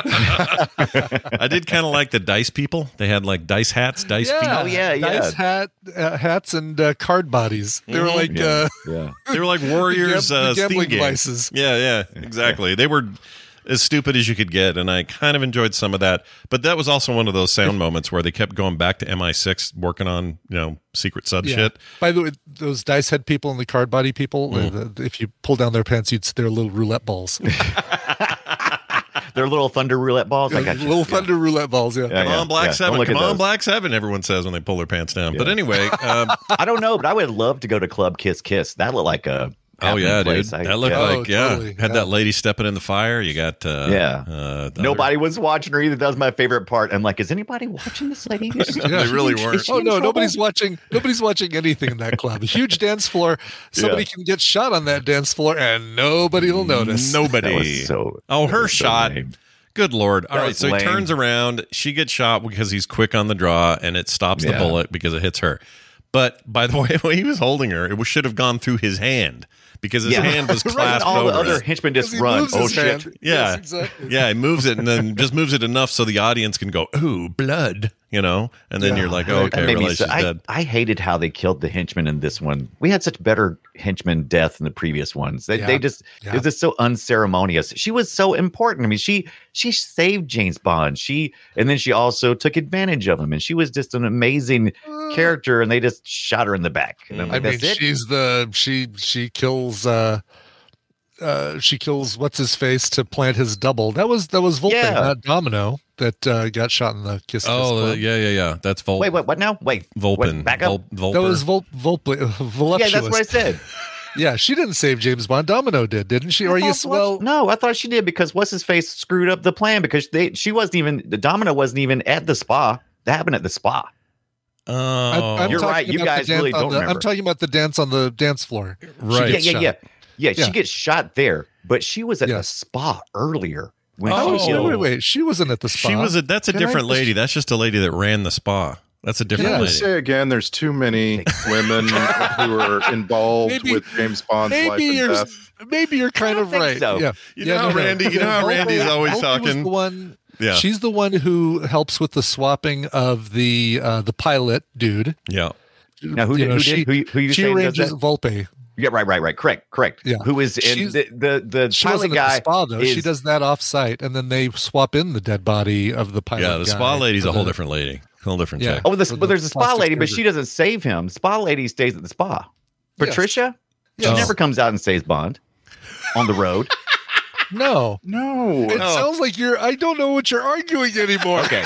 [SPEAKER 4] I did kind of like the dice people. They had like dice hats, dice feet.
[SPEAKER 8] Oh yeah,
[SPEAKER 9] dice hats and card bodies. They were like
[SPEAKER 4] they were like warriors
[SPEAKER 9] gambling
[SPEAKER 4] theme
[SPEAKER 9] devices.
[SPEAKER 4] Yeah, exactly. They were as stupid as you could get, and I kind of enjoyed some of that. But that was also one of those sound moments where they kept going back to MI6, working on secret sub shit.
[SPEAKER 9] By the way, those dice head people and the card body people, if you pull down their pants, you'd see their little roulette balls.
[SPEAKER 8] Their little thunder roulette balls.
[SPEAKER 9] Thunder roulette balls. Yeah.
[SPEAKER 4] Come on, Black 7. Come on, Black 7. Everyone says when they pull their pants down. Yeah. But anyway,
[SPEAKER 8] I don't know, but I would love to go to Club Kiss Kiss. That looked like a.
[SPEAKER 4] Oh yeah, dude! That looked like totally. Had that lady stepping in the fire. You got
[SPEAKER 8] nobody was watching her either. That was my favorite part. I'm like, is anybody watching this lady?
[SPEAKER 4] They really weren't.
[SPEAKER 9] Oh no, nobody's watching. Nobody's watching anything in that club. A huge dance floor. Somebody can get shot on that dance floor, and nobody will notice.
[SPEAKER 4] Nobody. Her shot. So good Lord. All right, so
[SPEAKER 8] lame.
[SPEAKER 4] He turns around. She gets shot because he's quick on the draw, and it stops the bullet because it hits her. But by the way, when he was holding her, it should have gone through his hand. Because his hand was clasped
[SPEAKER 8] all
[SPEAKER 4] over
[SPEAKER 8] the other henchmen just run. Oh, shit.
[SPEAKER 4] Yeah.
[SPEAKER 9] Yes, exactly.
[SPEAKER 4] Yeah, he moves it and then just moves it enough so the audience can go, ooh, blood, and then you're like, oh, okay, realize she's dead.
[SPEAKER 8] I hated how they killed the henchman in this one. We had such better henchman death in the previous ones. They just, it was just so unceremonious. She was so important. I mean, she saved James Bond. And then she also took advantage of him. And she was just an amazing character, and they just shot her in the back. And I'm like,
[SPEAKER 9] she kills she kills what's his face to plant his double. That was Volpe, not Domino, that got shot in the Kiss.
[SPEAKER 4] Oh, yeah. That's Volpe.
[SPEAKER 8] Wait, what now? Wait,
[SPEAKER 4] Volpin.
[SPEAKER 8] Back up.
[SPEAKER 9] That was Volpe.
[SPEAKER 8] Yeah, that's what I said.
[SPEAKER 9] Yeah, she didn't save James Bond. Domino did, didn't she? Or yes, well,
[SPEAKER 8] no, I thought she did because what's his face screwed up the plan because the Domino wasn't even at the spa. That happened at the spa.
[SPEAKER 4] Oh,
[SPEAKER 8] you're right. You guys really don't remember.
[SPEAKER 9] I'm talking about the dance on the dance floor.
[SPEAKER 4] Right.
[SPEAKER 8] Yeah. She gets shot there, but she was at the spa earlier.
[SPEAKER 9] Wait. She wasn't at the spa.
[SPEAKER 4] That's a different lady. That's just a lady that ran the spa. That's a different lady.
[SPEAKER 10] Say again, there's too many women who are involved with James Bond's life and death.
[SPEAKER 9] Maybe you're kind of right.
[SPEAKER 8] So.
[SPEAKER 9] Yeah.
[SPEAKER 4] You know how Randy's always talking.
[SPEAKER 9] Yeah. She's the one who helps with the swapping of the pilot dude.
[SPEAKER 4] Yeah.
[SPEAKER 8] Now who you
[SPEAKER 9] she arranges Volpe.
[SPEAKER 8] Yeah, right. Correct. Yeah. Who is in the pilot guy?
[SPEAKER 9] At the spa, though. She does that off-site, and then they swap in the dead body of the pilot.
[SPEAKER 4] Yeah, the spa lady's a whole different lady. Whole different chick.
[SPEAKER 8] Oh, there's a spa lady, but she doesn't save him. Spa lady stays at the spa. Patricia, she never comes out and saves Bond on the road.
[SPEAKER 9] No. It sounds like I don't know what you're arguing anymore.
[SPEAKER 8] Okay.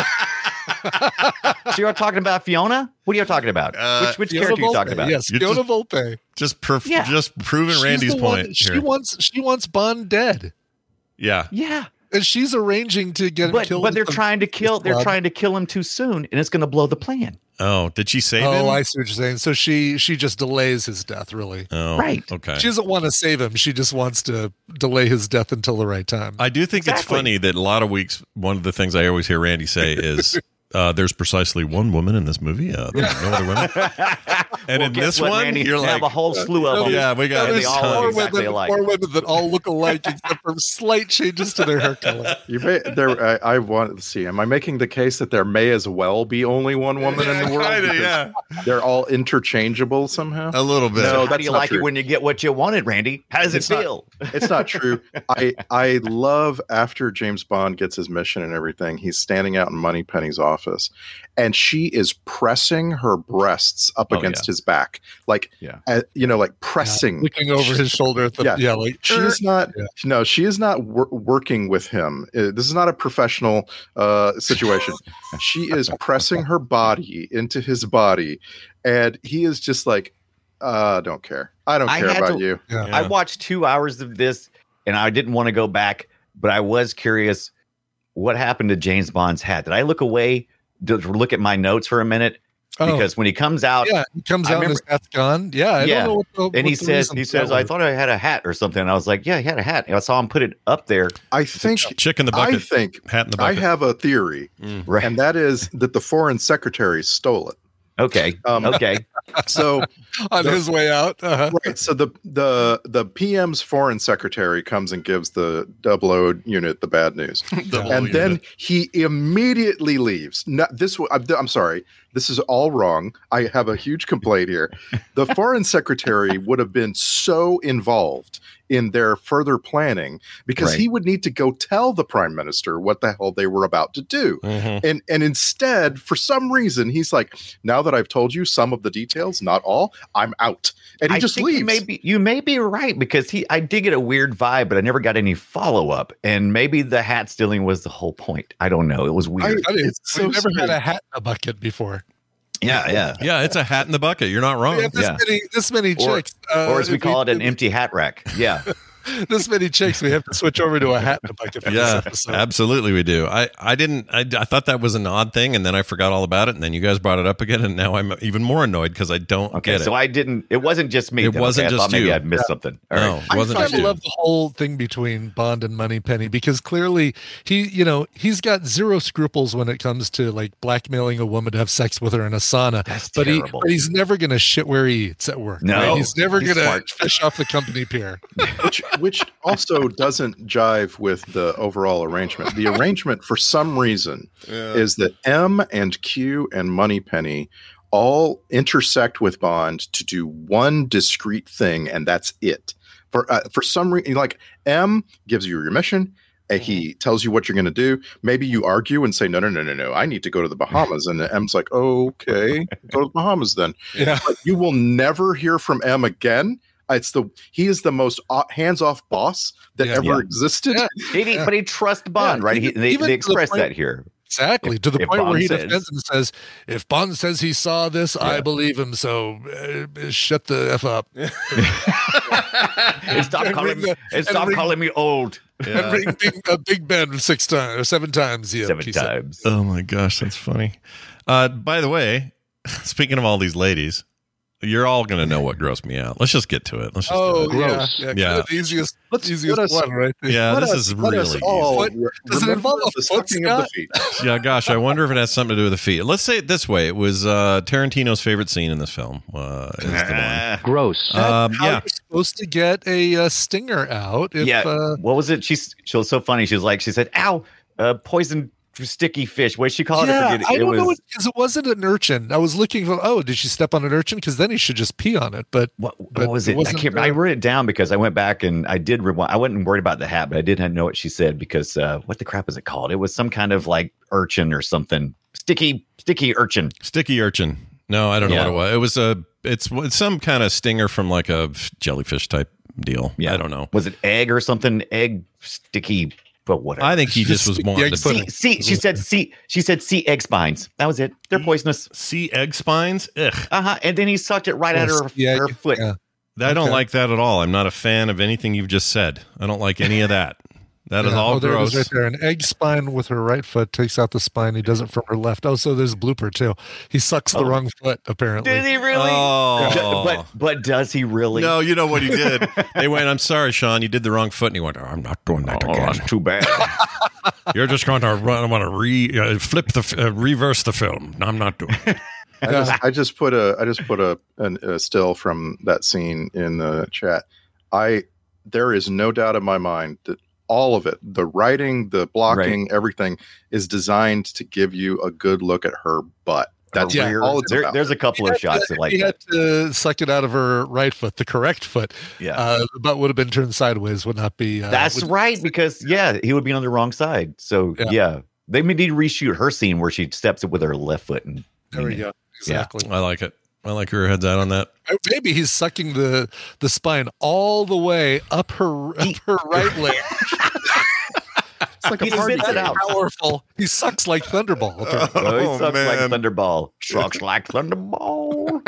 [SPEAKER 8] So you're talking about Fiona? What are you talking about? Which character are you talking about?
[SPEAKER 9] Yes, Fiona Volpe.
[SPEAKER 4] Just proving Randy's point.
[SPEAKER 9] She wants Bond dead.
[SPEAKER 4] Yeah.
[SPEAKER 8] Yeah.
[SPEAKER 9] And she's arranging to get him killed.
[SPEAKER 8] But they're trying to kill him too soon, and it's going to blow the plan.
[SPEAKER 4] Oh, did she save him?
[SPEAKER 9] Oh, I see what you're saying. So she just delays his death, really.
[SPEAKER 4] Oh,
[SPEAKER 8] right.
[SPEAKER 4] Okay.
[SPEAKER 9] She doesn't want to save him. She just wants to delay his death until the right time.
[SPEAKER 4] I do think it's funny that a lot of weeks, one of the things I always hear Randy say is, there's precisely one woman in this movie. There's no other women. And in this one,
[SPEAKER 8] Randy,
[SPEAKER 4] you're like,
[SPEAKER 8] have a whole slew of them.
[SPEAKER 4] Yeah, we got
[SPEAKER 8] they all look exactly alike.
[SPEAKER 9] Four women that all look alike, except for slight changes to their hair color.
[SPEAKER 10] I want to see. Am I making the case that there may as well be only one woman in the world?
[SPEAKER 4] Kinda,
[SPEAKER 10] they're all interchangeable somehow.
[SPEAKER 4] A little bit.
[SPEAKER 8] No, how do you like it when you get what you wanted, Randy? How does it feel?
[SPEAKER 10] It's not true. I love after James Bond gets his mission and everything. He's standing out in Moneypenny's office, and she is pressing her breasts up against his back, like pressing,
[SPEAKER 9] looking over his shoulder.
[SPEAKER 10] She is not. No, she is not working with him. This is not a professional situation. She is pressing her body into his body, and he is just like, I don't care. I don't care about you.
[SPEAKER 8] Yeah. I watched 2 hours of this, and I didn't want to go back, but I was curious what happened to James Bond's hat. Did I look away to look at my notes for a minute? Because when he comes out,
[SPEAKER 9] he comes out and his hat's gone. I don't know
[SPEAKER 8] and he says, I thought I had a hat or something. And I was like, yeah, he had a hat. And I saw him put it up there.
[SPEAKER 10] I think
[SPEAKER 4] chick in the bucket.
[SPEAKER 10] I think
[SPEAKER 4] hat in the bucket.
[SPEAKER 10] I have a theory, and that is that the foreign secretary stole it.
[SPEAKER 8] Okay. Okay.
[SPEAKER 10] So
[SPEAKER 9] on his way out,
[SPEAKER 10] right. So the PM's foreign secretary comes and gives the 00 unit the bad news, and then he immediately leaves. I'm sorry. This is all wrong. I have a huge complaint here. The foreign secretary would have been so involved in their further planning because he would need to go tell the prime minister what the hell they were about to do. And instead, for some reason, he's like, now that I've told you some of the details, not all, I'm out. And he just leaves.
[SPEAKER 8] You may be right because I did get a weird vibe, but I never got any follow-up. And maybe the hat stealing was the whole point. I don't know. It was weird.
[SPEAKER 9] We've never had a hat in a bucket before.
[SPEAKER 8] Yeah.
[SPEAKER 4] It's a hat in the bucket. You're not wrong.
[SPEAKER 9] This many chicks.
[SPEAKER 8] Or as we call it, an empty hat rack. Yeah.
[SPEAKER 9] This many chicks, we have to switch over to a hat in a bucket for this episode.
[SPEAKER 4] Absolutely we do. I thought that was an odd thing, and then I forgot all about it, and then you guys brought it up again, and now I'm even more annoyed because I don't get it.
[SPEAKER 8] So it wasn't just me.
[SPEAKER 4] It wasn't just you.
[SPEAKER 8] Maybe I'd missed something. All right.
[SPEAKER 9] I love the whole thing between Bond and Moneypenny because clearly he's got zero scruples when it comes to like blackmailing a woman to have sex with her in a sauna.
[SPEAKER 8] That's
[SPEAKER 9] but
[SPEAKER 8] terrible.
[SPEAKER 9] He's never going to shit where he eats at work.
[SPEAKER 8] No,
[SPEAKER 9] right? He's never going to fish off the company pier.
[SPEAKER 10] Which also doesn't jive with the overall arrangement. The arrangement, for some reason, is that M and Q and Moneypenny all intersect with Bond to do one discrete thing, and that's it. For some reason, like M gives you your mission. He tells you what you're going to do. Maybe you argue and say, no, I need to go to the Bahamas. And M's like, okay, go to the Bahamas then.
[SPEAKER 9] Yeah.
[SPEAKER 10] But you will never hear from M again. He is the most hands-off boss that ever existed.
[SPEAKER 8] Yeah. But he trusts Bond, right? They express that here.
[SPEAKER 9] Exactly. To the
[SPEAKER 8] if
[SPEAKER 9] point where
[SPEAKER 8] Bond
[SPEAKER 9] he
[SPEAKER 8] says-
[SPEAKER 9] defends and says, if Bond says he saw this, I believe him. So shut the F up.
[SPEAKER 8] And stop calling me old.
[SPEAKER 9] And ring Big Ben 6 times or 7 times. Yeah,
[SPEAKER 8] 7 times.
[SPEAKER 4] Oh my gosh, that's funny. By the way, speaking of all these ladies, you're all going to know what grossed me out. Let's just get to it. Let's just do it.
[SPEAKER 10] Gross.
[SPEAKER 9] Yeah.
[SPEAKER 4] Yeah.
[SPEAKER 9] The easiest
[SPEAKER 10] let us-
[SPEAKER 9] one right there.
[SPEAKER 4] Yeah,
[SPEAKER 10] Let
[SPEAKER 4] this
[SPEAKER 10] us-
[SPEAKER 4] is
[SPEAKER 10] let
[SPEAKER 4] really
[SPEAKER 10] us
[SPEAKER 4] easy.
[SPEAKER 10] all
[SPEAKER 9] Does it
[SPEAKER 10] remember
[SPEAKER 9] involve a
[SPEAKER 10] the
[SPEAKER 9] foot,
[SPEAKER 10] sucking of the
[SPEAKER 9] Scott?
[SPEAKER 10] feet?
[SPEAKER 4] Yeah, gosh, I wonder if it has something to do with the feet. Let's say it this way: it was Tarantino's favorite scene in this film. Is the
[SPEAKER 12] Gross.
[SPEAKER 4] one.
[SPEAKER 9] How
[SPEAKER 4] Yeah,
[SPEAKER 9] you're supposed to get a stinger out? If,
[SPEAKER 8] What was it? She was so funny. She said, "Ow, poison sticky fish." What did she call it?
[SPEAKER 9] yeah,
[SPEAKER 8] forget.
[SPEAKER 9] I don't know
[SPEAKER 8] was
[SPEAKER 9] because it wasn't an urchin. I was looking for. Oh, did she step on an urchin? Because then he should just pee on it. But
[SPEAKER 8] what
[SPEAKER 9] but
[SPEAKER 8] was it? I
[SPEAKER 9] wasn't,
[SPEAKER 8] can't. I wrote it down because I went back and I did rewind. I wasn't worried about the hat, but I did not know what she said because what the crap was it called? It was some kind of like urchin or something. Sticky urchin.
[SPEAKER 4] sticky urchin. No, I don't know
[SPEAKER 8] Yeah.
[SPEAKER 4] what it was. It's some kind of stinger from like a jellyfish type deal.
[SPEAKER 8] Yeah.
[SPEAKER 4] I don't know.
[SPEAKER 8] Was it egg or something? Egg sticky, but whatever.
[SPEAKER 4] I think he just was
[SPEAKER 9] Sticky
[SPEAKER 4] wanting
[SPEAKER 9] egg
[SPEAKER 4] to
[SPEAKER 9] pudding.
[SPEAKER 8] She said sea egg spines. That was it. They're poisonous.
[SPEAKER 4] see egg spines. Ugh.
[SPEAKER 8] And then he sucked it right out of her foot.
[SPEAKER 9] Yeah.
[SPEAKER 4] I don't
[SPEAKER 9] Okay.
[SPEAKER 4] like that at all. I'm not a fan of anything you've just said. I don't like any of that. That is
[SPEAKER 9] Yeah.
[SPEAKER 4] all
[SPEAKER 9] There it
[SPEAKER 4] gross.
[SPEAKER 9] is right there. An egg spine with her right foot takes out the spine. He does it from her left. Oh, so there's a blooper too. He sucks the wrong foot apparently.
[SPEAKER 8] Did he really?
[SPEAKER 4] Oh.
[SPEAKER 8] But does he really?
[SPEAKER 4] No, you know what he did. They went, "I'm sorry, Sean, you did the wrong foot." And he went, "I'm not doing that
[SPEAKER 8] Oh,
[SPEAKER 4] again.
[SPEAKER 8] that's too bad.
[SPEAKER 4] You're just going to want to reverse the film. No, I'm not doing it."
[SPEAKER 10] I just put a still from that scene in the chat. There is no doubt in my mind that all of it, the writing, the blocking, everything is designed to give you a good look at her butt. That's all it's about.
[SPEAKER 8] There's a couple of shots that like
[SPEAKER 9] he had to suck it out of her right foot, the correct foot.
[SPEAKER 8] Yeah.
[SPEAKER 9] The butt would have been turned sideways, would not be.
[SPEAKER 8] That's right, because he would be on the wrong side. So they may need to reshoot her scene where she steps it with her left foot. And
[SPEAKER 9] There we go. Exactly.
[SPEAKER 4] I like it. I like where her head's at on that.
[SPEAKER 9] Maybe he's sucking the spine all the way up her right leg.
[SPEAKER 10] It's like a
[SPEAKER 8] He
[SPEAKER 10] party
[SPEAKER 8] spits it
[SPEAKER 10] game.
[SPEAKER 8] out.
[SPEAKER 9] Powerful. He sucks like Thunderball.
[SPEAKER 8] He sucks like Thunderball. Sucks like Thunderball.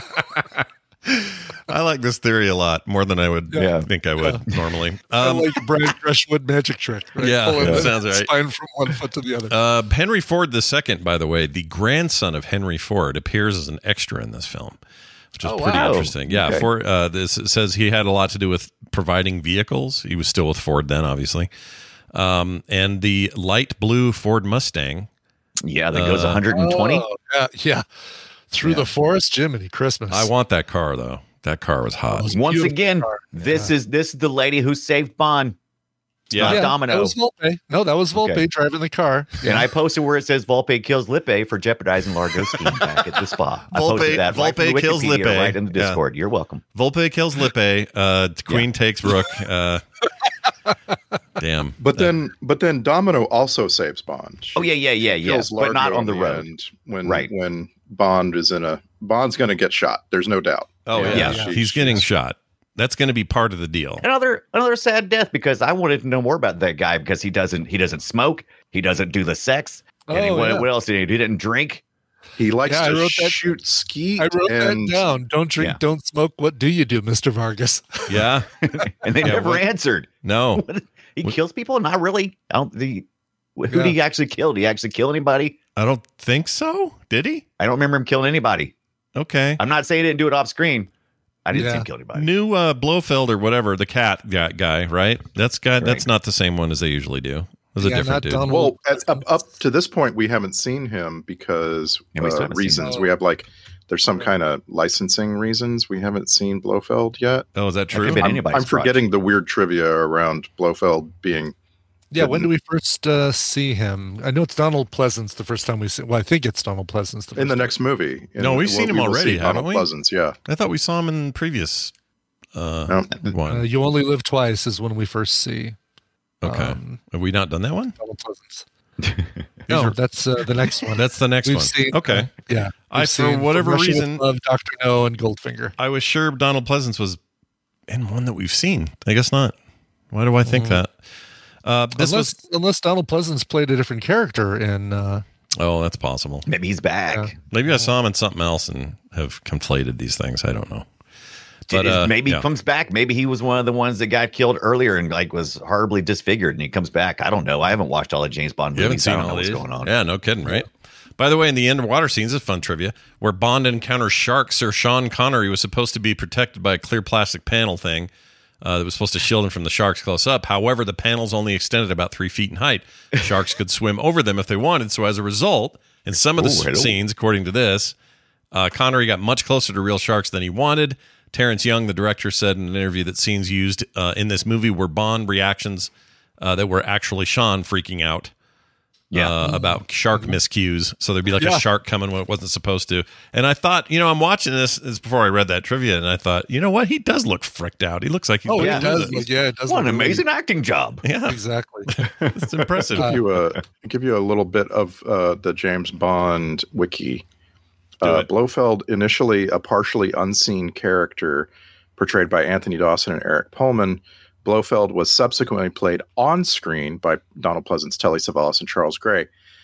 [SPEAKER 4] I like this theory a lot more than I would think I would normally.
[SPEAKER 9] Like Brian Crashwood magic trick. Right?
[SPEAKER 4] Yeah,
[SPEAKER 9] Pulling the
[SPEAKER 4] sounds right.
[SPEAKER 9] spine from one foot to the other.
[SPEAKER 4] Henry Ford II, by the way, the grandson of Henry Ford, appears as an extra in this film, which is pretty interesting. Yeah,
[SPEAKER 8] Okay.
[SPEAKER 4] Ford, this says he had a lot to do with providing vehicles. He was still with Ford then, obviously. And the light blue Ford Mustang.
[SPEAKER 8] Yeah, that goes 120.
[SPEAKER 9] Oh, yeah. Through the forest, Jiminy Christmas.
[SPEAKER 4] I want that car, though. That car was hot.
[SPEAKER 8] Once again, this is the lady who saved Bond. It's not Domino.
[SPEAKER 9] That was Volpe. No, that was Volpe
[SPEAKER 8] Okay.
[SPEAKER 9] driving the car.
[SPEAKER 8] And I posted where it says Volpe kills Lippe for jeopardizing Largo's scheme back at the spa. I posted that right from the
[SPEAKER 4] Volpe kills
[SPEAKER 8] Wikipedia,
[SPEAKER 4] Lippe.
[SPEAKER 8] right in the Discord. You're welcome.
[SPEAKER 4] Volpe kills Lippe. Queen takes Rook. Damn.
[SPEAKER 10] But then Domino also saves Bond.
[SPEAKER 8] Oh yeah.
[SPEAKER 10] Kills
[SPEAKER 8] But not
[SPEAKER 10] Largo
[SPEAKER 8] on the
[SPEAKER 10] in
[SPEAKER 8] road.
[SPEAKER 10] end when Bond is Bond's going to get shot. There's no doubt.
[SPEAKER 4] Oh yeah,
[SPEAKER 8] Yeah.
[SPEAKER 4] he's getting shot. That's going to be part of the deal.
[SPEAKER 8] Another sad death because I wanted to know more about that guy because he doesn't smoke, he doesn't do the sex. And what else did he do? He didn't drink.
[SPEAKER 10] He likes
[SPEAKER 9] Yeah, I
[SPEAKER 10] to
[SPEAKER 9] wrote that-
[SPEAKER 10] shoot skeet.
[SPEAKER 9] I wrote
[SPEAKER 10] and
[SPEAKER 9] that down. Don't drink, don't smoke. What do you do, Mr. Vargas?
[SPEAKER 4] Yeah.
[SPEAKER 8] And they never answered.
[SPEAKER 4] No.
[SPEAKER 8] He kills people? Not really. Who did he actually kill? Did he actually kill anybody?
[SPEAKER 4] I don't think so. Did he?
[SPEAKER 8] I don't remember him killing anybody.
[SPEAKER 4] Okay.
[SPEAKER 8] I'm not saying he didn't do it off screen. I didn't see him kill anybody.
[SPEAKER 4] New Blofeld or whatever, the cat guy, right? That's not the same one as they usually do. It was a different dude.
[SPEAKER 10] Well, up to this point, we haven't seen him because
[SPEAKER 8] Yeah, we still haven't seen
[SPEAKER 10] reasons.
[SPEAKER 8] him.
[SPEAKER 10] We have there's some kind of licensing reasons we haven't seen Blofeld yet.
[SPEAKER 4] Oh, is that true?
[SPEAKER 10] I'm forgetting the weird trivia around Blofeld being.
[SPEAKER 9] Yeah, when do we first see him? I know it's Donald Pleasance the first time we see. Well, I think it's Donald Pleasance
[SPEAKER 10] In the next movie.
[SPEAKER 4] No, we've seen him
[SPEAKER 10] we will
[SPEAKER 4] already,
[SPEAKER 10] see
[SPEAKER 4] haven't
[SPEAKER 10] Donald
[SPEAKER 4] we?
[SPEAKER 10] Pleasance, yeah.
[SPEAKER 4] I thought we saw him in previous one.
[SPEAKER 9] You Only Live Twice is when we first see.
[SPEAKER 4] Okay. Have we not done that one?
[SPEAKER 9] Donald Pleasance. No, that's the next one.
[SPEAKER 4] That's the next
[SPEAKER 9] We've
[SPEAKER 4] one.
[SPEAKER 9] Seen,
[SPEAKER 4] Okay.
[SPEAKER 9] Yeah.
[SPEAKER 4] I,
[SPEAKER 9] We've
[SPEAKER 4] for
[SPEAKER 9] seen
[SPEAKER 4] whatever
[SPEAKER 9] From Russia with
[SPEAKER 4] reason,
[SPEAKER 9] Love, Dr. No, and Goldfinger.
[SPEAKER 4] I was sure Donald Pleasance was in one that we've seen. I guess not. Why do I think that?
[SPEAKER 9] Unless Donald Pleasance played a different character in.
[SPEAKER 4] Oh, that's possible.
[SPEAKER 8] Maybe he's back.
[SPEAKER 4] Maybe I saw him in something else and have conflated these things. I don't know. But
[SPEAKER 8] maybe he comes back. Maybe he was one of the ones that got killed earlier and like was horribly disfigured, and he comes back. I don't know. I haven't watched all the James Bond movies. I don't know what's going on.
[SPEAKER 4] Yeah, no kidding, right? By the way, in the underwater scenes, it's fun trivia where Bond encounters sharks. Sir Sean Connery was supposed to be protected by a clear plastic panel thing that was supposed to shield him from the sharks close up. However, the panels only extended about 3 feet in height. Sharks could swim over them if they wanted. So as a result, in some of the scenes, according to this, Connery got much closer to real sharks than he wanted. Terrence Young, the director, said in an interview that scenes used in this movie were Bond reactions that were actually Sean freaking out about shark miscues. So there'd be like a shark coming when it wasn't supposed to. And I thought, I'm watching this before I read that trivia, and I thought, you know what? He does look fricked out. He looks like he's
[SPEAKER 9] it does.
[SPEAKER 8] What an amazing acting job.
[SPEAKER 4] Yeah,
[SPEAKER 9] exactly.
[SPEAKER 4] It's impressive.
[SPEAKER 10] Give you a little bit of the James Bond wiki. Blofeld, initially a partially unseen character portrayed by Anthony Dawson and Eric Pullman, Blofeld was subsequently played on screen by Donald Pleasance, Telly Savalas, and Charles Gray.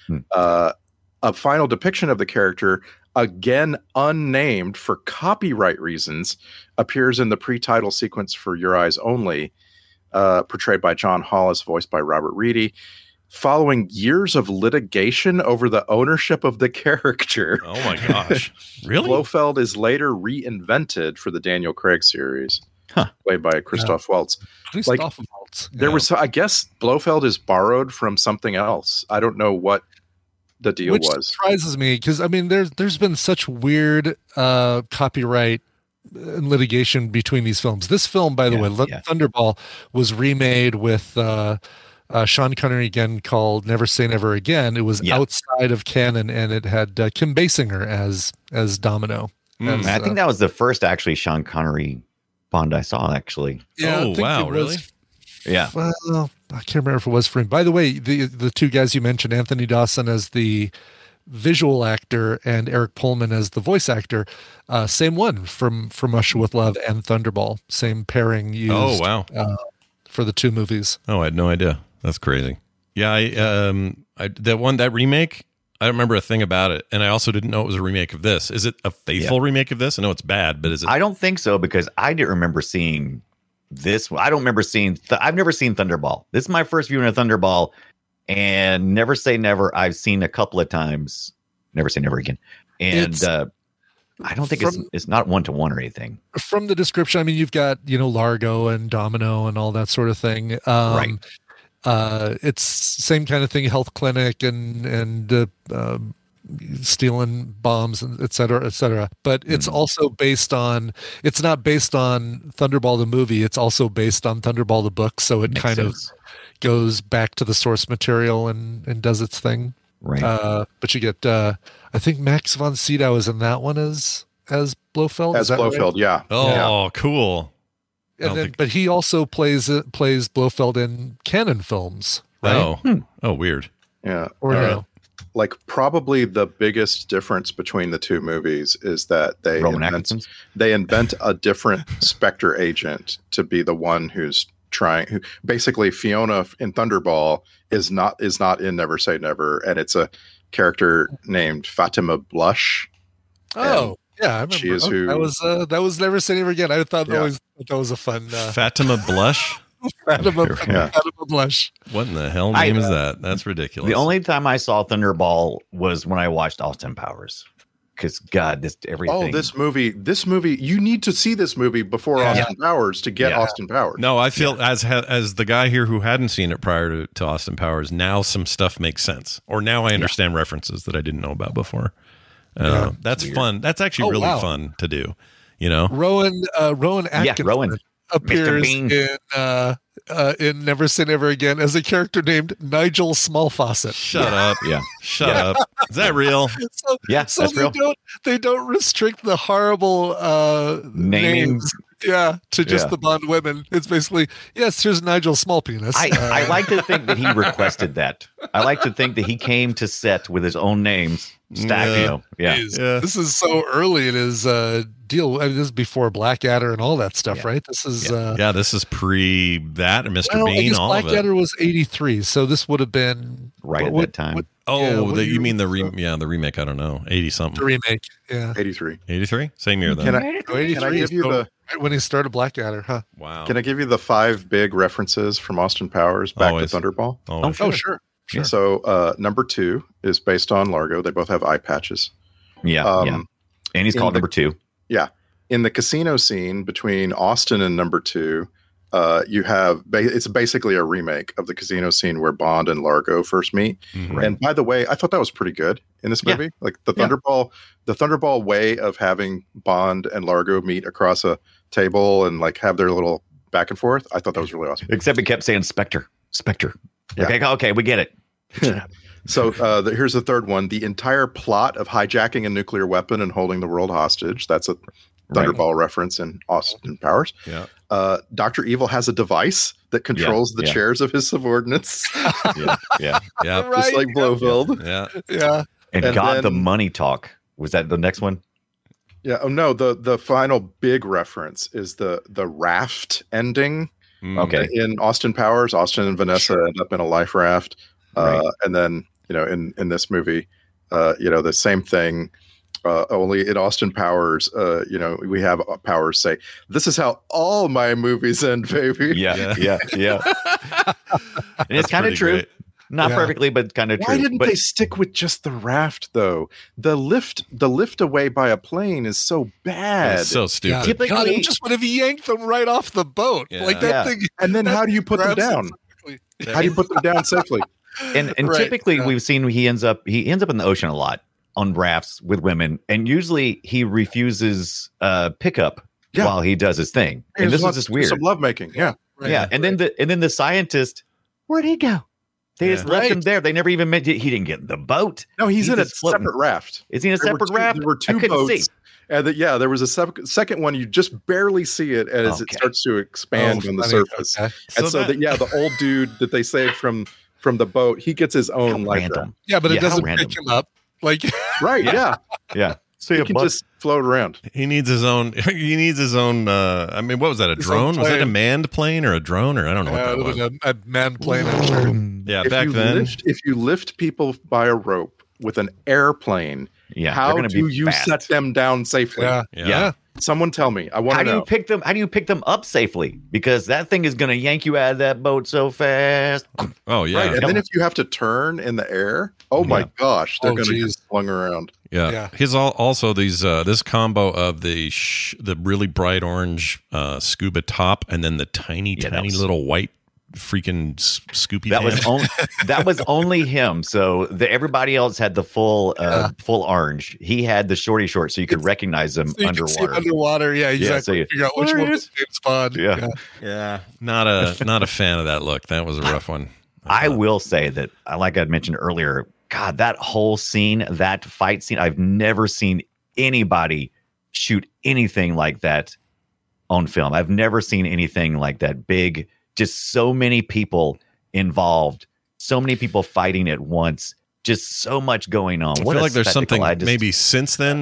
[SPEAKER 10] A final depiction of the character, again unnamed for copyright reasons, appears in the pre-title sequence for Your Eyes Only, portrayed by John Hollis, voiced by Robert Reedy. Following years of litigation over the ownership of the character.
[SPEAKER 4] Oh my gosh. Really?
[SPEAKER 10] Blofeld is later reinvented for the Daniel Craig series, played by Christoph Waltz.
[SPEAKER 9] Waltz.
[SPEAKER 10] There was, I guess, Blofeld is borrowed from something else. I don't know what the deal was.
[SPEAKER 9] Which surprises me because, there's been such weird copyright and litigation between these films. This film, by the way, Thunderball, was remade with Sean Connery again, called Never Say Never Again. It was outside of canon, and it had Kim Basinger as Domino.
[SPEAKER 8] I think that was the first actually Sean Connery Bond I saw, actually.
[SPEAKER 9] Yeah,
[SPEAKER 4] oh, wow, really?
[SPEAKER 8] Yeah.
[SPEAKER 9] Well, I can't remember if it was for him. By the way, the two guys you mentioned, Anthony Dawson as the visual actor and Eric Pullman as the voice actor, same one from Russia with Love and Thunderball. Same pairing used.
[SPEAKER 4] Oh, wow.
[SPEAKER 9] For the two movies.
[SPEAKER 4] Oh, I had no idea. That's crazy. Yeah, that remake, I don't remember a thing about it, and I also didn't know it was a remake of this. Is it a faithful remake of this? I know it's bad, but is it?
[SPEAKER 8] I don't think so, because I didn't remember seeing this. I don't remember seeing. I've never seen Thunderball. This is my first viewing of Thunderball, and Never Say Never I've seen a couple of times. Never Say Never Again, and I don't think it's not 1-to-1 or anything.
[SPEAKER 9] From the description, you've got Largo and Domino and all that sort of thing.
[SPEAKER 8] Right.
[SPEAKER 9] It's same kind of thing, health clinic and stealing bombs, and et cetera. But it's also based on, it's not based on Thunderball the movie. It's also based on Thunderball the book. So it kind of goes back to the source material and does its thing.
[SPEAKER 8] Right.
[SPEAKER 9] But you get, I think Max von Sydow is in that one as Blofeld.
[SPEAKER 10] As Blofeld,
[SPEAKER 9] right?
[SPEAKER 10] yeah.
[SPEAKER 4] Oh, cool.
[SPEAKER 9] But he also plays Blofeld in canon films, right?
[SPEAKER 4] Oh, weird.
[SPEAKER 10] Yeah.
[SPEAKER 9] Or no.
[SPEAKER 10] Like, probably the biggest difference between the two movies is that they invent a different Spectre agent to be the one who's trying. Basically, Fiona in Thunderball is not in Never Say Never, and it's a character named Fatima Blush.
[SPEAKER 9] Oh. Yeah, I remember.
[SPEAKER 10] She is who
[SPEAKER 9] that was Never Say Never Again. I thought that was a fun
[SPEAKER 4] Fatima Blush.
[SPEAKER 9] Fatima Blush.
[SPEAKER 4] What in the hell name is that? That's ridiculous.
[SPEAKER 8] The only time I saw Thunderball was when I watched Austin Powers. Because everything.
[SPEAKER 10] Oh, this movie! You need to see this movie before Austin Powers to get Austin Powers.
[SPEAKER 4] No, I feel as the guy here who hadn't seen it prior to Austin Powers, now some stuff makes sense, or now I understand references that I didn't know about before. That's fun. That's actually really fun to do.
[SPEAKER 9] Rowan Atkinson appears in Never Say Never Again as a character named Nigel Smallfaucet.
[SPEAKER 4] Shut up. Shut up. Is that real?
[SPEAKER 8] That's real.
[SPEAKER 9] They don't restrict the horrible names Yeah, to just
[SPEAKER 8] Yeah.
[SPEAKER 9] the Bond women. It's basically, yes, here's Nigel Small Penis.
[SPEAKER 8] I like to think that he requested that. I like to think that he came to set with his own names stacked. You know, yeah.
[SPEAKER 9] This is so early in his deal. I mean, this is before Blackadder and all that stuff, right? This is
[SPEAKER 4] this is pre that and Mr.
[SPEAKER 9] well, I
[SPEAKER 4] Bean,
[SPEAKER 9] guess
[SPEAKER 4] all of it.
[SPEAKER 9] Blackadder was 83, so this would have been
[SPEAKER 8] Right at that time.
[SPEAKER 4] You mean the remake? I don't know, 80 something.
[SPEAKER 9] The remake, yeah.
[SPEAKER 10] 83.
[SPEAKER 4] 83, same year then.
[SPEAKER 10] Can I give you the
[SPEAKER 9] right when he started Blackadder, huh?
[SPEAKER 4] Wow.
[SPEAKER 10] Can I give you the 5 big references from Austin Powers back
[SPEAKER 4] Always.
[SPEAKER 10] to Thunderball?
[SPEAKER 4] Oh,
[SPEAKER 10] Sure. So number 2 is based on Largo. They both have eye patches.
[SPEAKER 8] Yeah, and he's called number 2.
[SPEAKER 10] Yeah. In the casino scene between Austin and number 2, you have it's basically a remake of the casino scene where Bond and Largo first meet.
[SPEAKER 4] Mm-hmm.
[SPEAKER 10] And by the way, I thought that was pretty good in this movie. Like the Thunderball way of having Bond and Largo meet across a table and like have their little back and forth. I thought that was really awesome.
[SPEAKER 8] Except he kept saying Spectre.
[SPEAKER 10] Yeah.
[SPEAKER 8] Okay, we get it.
[SPEAKER 10] So here's the third one. The entire plot of hijacking a nuclear weapon and holding the world hostage. That's a Thunderball reference in Austin Powers.
[SPEAKER 4] Yeah.
[SPEAKER 10] Dr. Evil has a device that controls the chairs of his subordinates.
[SPEAKER 8] Yeah.
[SPEAKER 10] Just like Blofeld.
[SPEAKER 9] Yeah.
[SPEAKER 8] And God, the money talk. Was that the next one?
[SPEAKER 10] Yeah. Oh no, the final big reference is the raft ending.
[SPEAKER 8] Okay.
[SPEAKER 10] In Austin Powers, Austin and Vanessa end up in a life raft. And then, in this movie, the same thing. Only in Austin Powers, we have Powers say, "This is how all my movies end, baby."
[SPEAKER 8] Yeah. And it's kind of true.
[SPEAKER 4] great.
[SPEAKER 8] Not perfectly, but kind of true.
[SPEAKER 10] Why didn't they stick with just the raft though? The lift away by a plane is so bad.
[SPEAKER 4] It's so stupid.
[SPEAKER 8] Typically,
[SPEAKER 9] God, it just would have yanked them right off the boat.
[SPEAKER 4] Yeah.
[SPEAKER 9] Like that thing.
[SPEAKER 10] And then how do you put them down? How do you put them down safely?
[SPEAKER 8] And typically we've seen he ends up in the ocean a lot on rafts with women, and usually he refuses pickup while he does his thing. And this is just weird.
[SPEAKER 10] Some lovemaking. Yeah.
[SPEAKER 8] Yeah. And then the scientist, where'd he go? They just left him there. They never even mentioned he didn't get in the boat.
[SPEAKER 10] No, he's in a
[SPEAKER 8] just floating.
[SPEAKER 10] separate raft.
[SPEAKER 8] Is he in a separate raft?
[SPEAKER 10] There were two
[SPEAKER 8] I couldn't
[SPEAKER 10] boats.
[SPEAKER 8] see.
[SPEAKER 10] And there was a second one. You just barely see it as it starts to expand on the surface.
[SPEAKER 9] Okay.
[SPEAKER 10] And the old dude that they saved from the boat, he gets his own life raft.
[SPEAKER 9] Yeah, but it doesn't
[SPEAKER 8] random.
[SPEAKER 9] pick him up. Like
[SPEAKER 10] Right? Yeah.
[SPEAKER 8] Yeah. So
[SPEAKER 10] He can just float around.
[SPEAKER 4] He needs his own. He needs his own. I mean, what was that? A drone? Was that a manned plane or a drone? Or I don't know what that was.
[SPEAKER 9] a man plane. I'm sure.
[SPEAKER 4] Yeah, back then.
[SPEAKER 10] If you lift people by a rope with an airplane, how do you set them down safely?
[SPEAKER 4] Yeah.
[SPEAKER 10] Someone tell me. I want to know.
[SPEAKER 8] How do you pick them up safely? Because that thing is going to yank you out of that boat so fast.
[SPEAKER 4] Oh yeah.
[SPEAKER 10] Right. And then if you have to turn in the air, my gosh, they're going to get slung around.
[SPEAKER 4] Yeah. His also these this combo of the really bright orange scuba top and then the tiny little white freaking Scoopy.
[SPEAKER 8] That was only him. So everybody else had the full orange. He had the shorty short, so you could recognize him underwater.
[SPEAKER 9] Underwater, yeah, exactly.
[SPEAKER 8] So
[SPEAKER 9] figure out which one was James Bond.
[SPEAKER 4] Yeah. Not a fan of that look. That was a rough one.
[SPEAKER 8] I will say that, like I mentioned earlier, God, that whole scene, that fight scene, I've never seen anybody shoot anything like that on film. I've never seen anything like that big. Just so many people involved, so many people fighting at once, just so much going on.
[SPEAKER 4] I feel like there's something maybe since then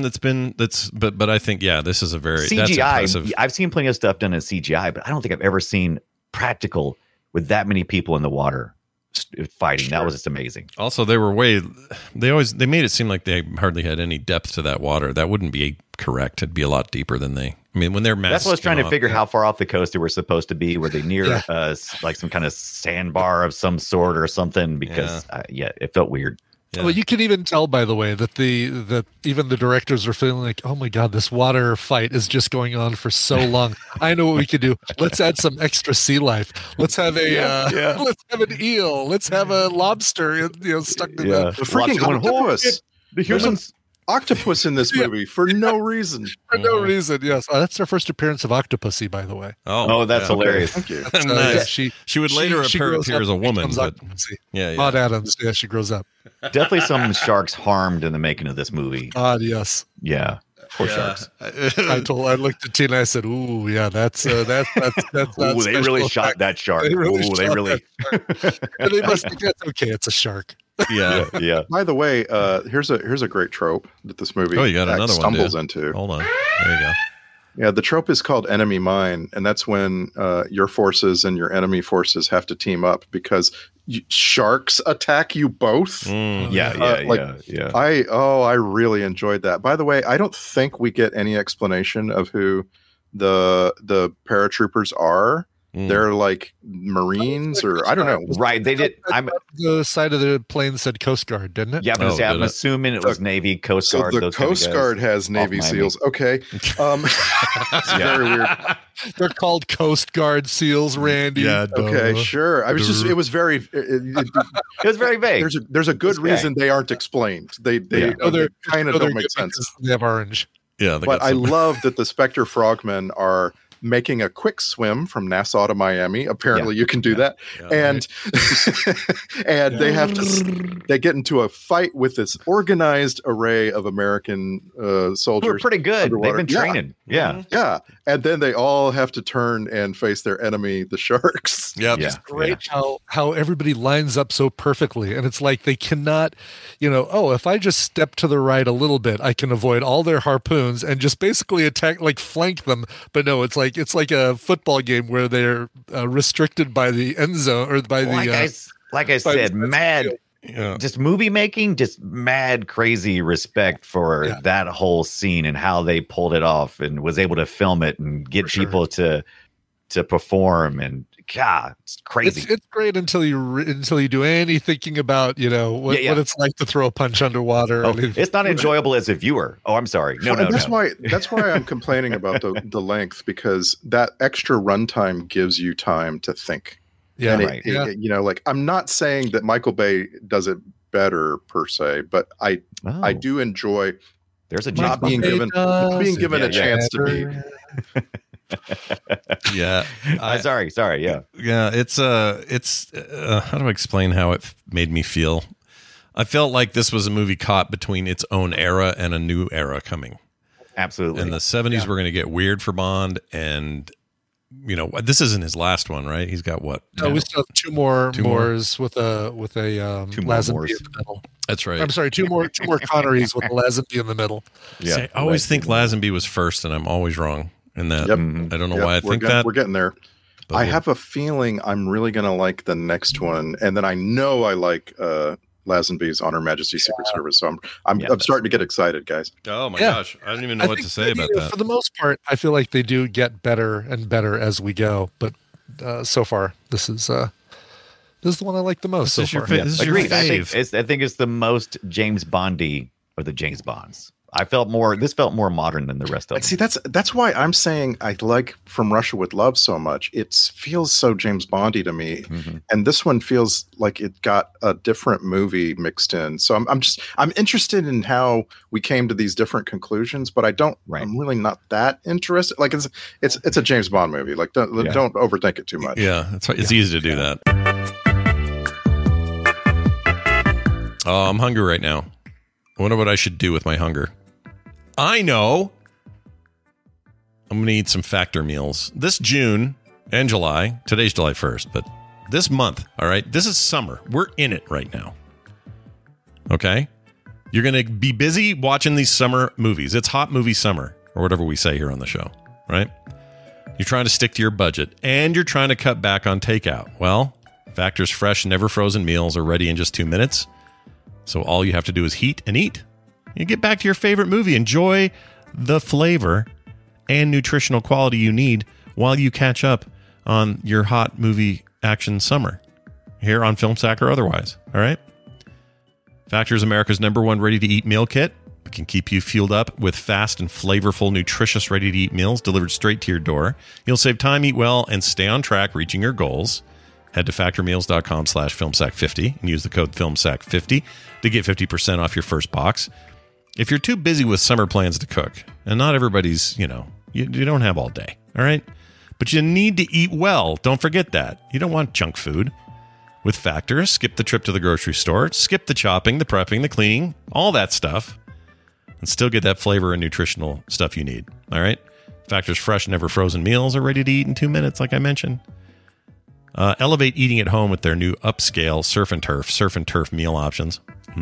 [SPEAKER 4] but I think, this is a very
[SPEAKER 8] CGI. I've seen plenty of stuff done in CGI, but I don't think I've ever seen practical with that many people in the water fighting. That was just amazing.
[SPEAKER 4] Also, they made it seem like they hardly had any depth to that water. That wouldn't be correct. It'd be a lot deeper than when they're
[SPEAKER 8] That's what I was trying to figure how far off the coast they were supposed to be. Were they near like some kind of sandbar of some sort or something? Because it felt weird.
[SPEAKER 9] Yeah. Well, you can even tell, by the way, that even the directors are feeling like, oh my God, this water fight is just going on for so long. I know what we could do. Let's add some extra sea life. Let's have let's have an eel. Let's have a lobster, stuck in the
[SPEAKER 10] freaking octopus. Here's an octopus in this movie for no reason.
[SPEAKER 9] For no reason, yes. That's their first appearance of Octopussy, by the way.
[SPEAKER 8] Oh, that's hilarious.
[SPEAKER 10] Thank you.
[SPEAKER 4] Nice. She would later appear as a woman, but
[SPEAKER 9] Maud Adams. Yeah, she grows up.
[SPEAKER 8] Definitely some sharks harmed in the making of this movie.
[SPEAKER 9] Yes.
[SPEAKER 8] Yeah. Poor sharks.
[SPEAKER 9] I looked at Tina. I said, "Ooh, yeah, that's not
[SPEAKER 8] Ooh, they really shot that shark. They really.
[SPEAKER 9] And they must think that's okay. It's a shark.
[SPEAKER 8] Yeah.
[SPEAKER 10] By the way, here's a great trope that this movie
[SPEAKER 4] you got another
[SPEAKER 10] stumbles
[SPEAKER 4] one,
[SPEAKER 10] into.
[SPEAKER 4] Hold on. There you go.
[SPEAKER 10] Yeah, the trope is called enemy mine, and that's when your forces and your enemy forces have to team up because sharks attack you both.
[SPEAKER 8] Yeah.
[SPEAKER 10] I really enjoyed that. By the way, I don't think we get any explanation of who the paratroopers are. They're like Marines, or I don't know.
[SPEAKER 8] Right? They did.
[SPEAKER 9] The side of the plane said Coast Guard, didn't it?
[SPEAKER 8] Yeah, I'm assuming it was Navy, Coast Guard.
[SPEAKER 10] So the Coast Guard has Navy SEALs. Okay, it's very weird.
[SPEAKER 9] They're called Coast Guard SEALs, Randy.
[SPEAKER 10] Yeah. Okay, sure. It was very
[SPEAKER 8] vague.
[SPEAKER 10] There's a good reason they aren't explained. They kind of don't make sense.
[SPEAKER 9] They have orange.
[SPEAKER 4] Yeah,
[SPEAKER 10] but I love that the Spectre Frogmen are making a quick swim from Nassau to Miami. Apparently you can do that. And and they get into a fight with this organized array of American soldiers.
[SPEAKER 8] Who are pretty good. Underwater. They've been training.
[SPEAKER 10] Yeah. And then they all have to turn and face their enemy, the sharks.
[SPEAKER 9] It's great how everybody lines up so perfectly. And it's like they cannot, if I just step to the right a little bit, I can avoid all their harpoons and just basically attack, like flank them. But no, it's like a football game where they're restricted by the end zone or by
[SPEAKER 8] like I said, mad. Just movie making, just mad crazy respect for that whole scene and how they pulled it off and was able to film it and get people to perform, and God, it's crazy.
[SPEAKER 9] It's great until you do any thinking about what it's like to throw a punch underwater.
[SPEAKER 8] It's not enjoyable as a viewer. Oh, I'm sorry. No.
[SPEAKER 10] That's why I'm complaining about the length, because that extra runtime gives you time to think.
[SPEAKER 9] Yeah,
[SPEAKER 10] and like I'm not saying that Michael Bay does it better per se, but I do enjoy.
[SPEAKER 8] There's a
[SPEAKER 10] not being given a chance to be.
[SPEAKER 8] Sorry.
[SPEAKER 4] Yeah. It's how do I explain how it made me feel? I felt like this was a movie caught between its own era and a new era coming.
[SPEAKER 8] Absolutely.
[SPEAKER 4] In the 70s, we're going to get weird for Bond, and this isn't his last one, right? He's got what?
[SPEAKER 9] No, we still have two more with a Lazenby in the middle.
[SPEAKER 4] That's right.
[SPEAKER 9] I'm sorry, two more Connerys with a Lazenby in the middle.
[SPEAKER 4] Yeah, I always think Lazenby was first, and I'm always wrong in that. I don't know why I think that.
[SPEAKER 10] We're getting there. But I have a feeling I'm really going to like the next one, and then I know I like Lazenby's On Her Majesty's Secret Service. So I'm starting to get so guys.
[SPEAKER 4] Oh my gosh, I don't even know what to say about that.
[SPEAKER 9] For the most part, I feel like they do get better and better as we go. But so far, this is the one I like the most.
[SPEAKER 4] This is your fave.
[SPEAKER 8] I think it's the most James Bondy of the James Bonds. This felt more modern than the rest of them.
[SPEAKER 10] See, that's why I'm saying I like From Russia with Love so much. It feels so James Bondy to me. Mm-hmm. And this one feels like it got a different movie mixed in. So I'm interested in how we came to these different conclusions, but I'm really not that interested. Like it's a James Bond movie. Like don't overthink it too much.
[SPEAKER 4] Yeah, it's easy to do that. Oh, I'm hungry right now. I wonder what I should do with my hunger. I know. I'm going to eat some Factor meals. This June and July, today's July 1st, but this month, all right, this is summer. We're in it right now. Okay? You're going to be busy watching these summer movies. It's hot movie summer, or whatever we say here on the show, right? You're trying to stick to your budget, and you're trying to cut back on takeout. Well, Factor's fresh, never frozen meals are ready in just 2 minutes. So all you have to do is heat and eat. You get back to your favorite movie. Enjoy the flavor and nutritional quality you need while you catch up on your hot movie action summer here on Film Sack or otherwise. All right? Factor is America's #1 ready-to-eat meal kit. It can keep you fueled up with fast and flavorful, nutritious, ready-to-eat meals delivered straight to your door. You'll save time, eat well, and stay on track reaching your goals. Head to factormeals.com/filmsack50 and use the code FilmSack50 to get 50% off your first box. If you're too busy with summer plans to cook, and not everybody's, you don't have all day, all right? But you need to eat well. Don't forget that. You don't want junk food. With Factor, skip the trip to the grocery store, skip the chopping, the prepping, the cleaning, all that stuff. and still get that flavor and nutritional stuff you need. All right? Factor's fresh, never frozen meals are ready to eat in 2 minutes, like I mentioned. Elevate eating at home with their new upscale surf and turf meal options.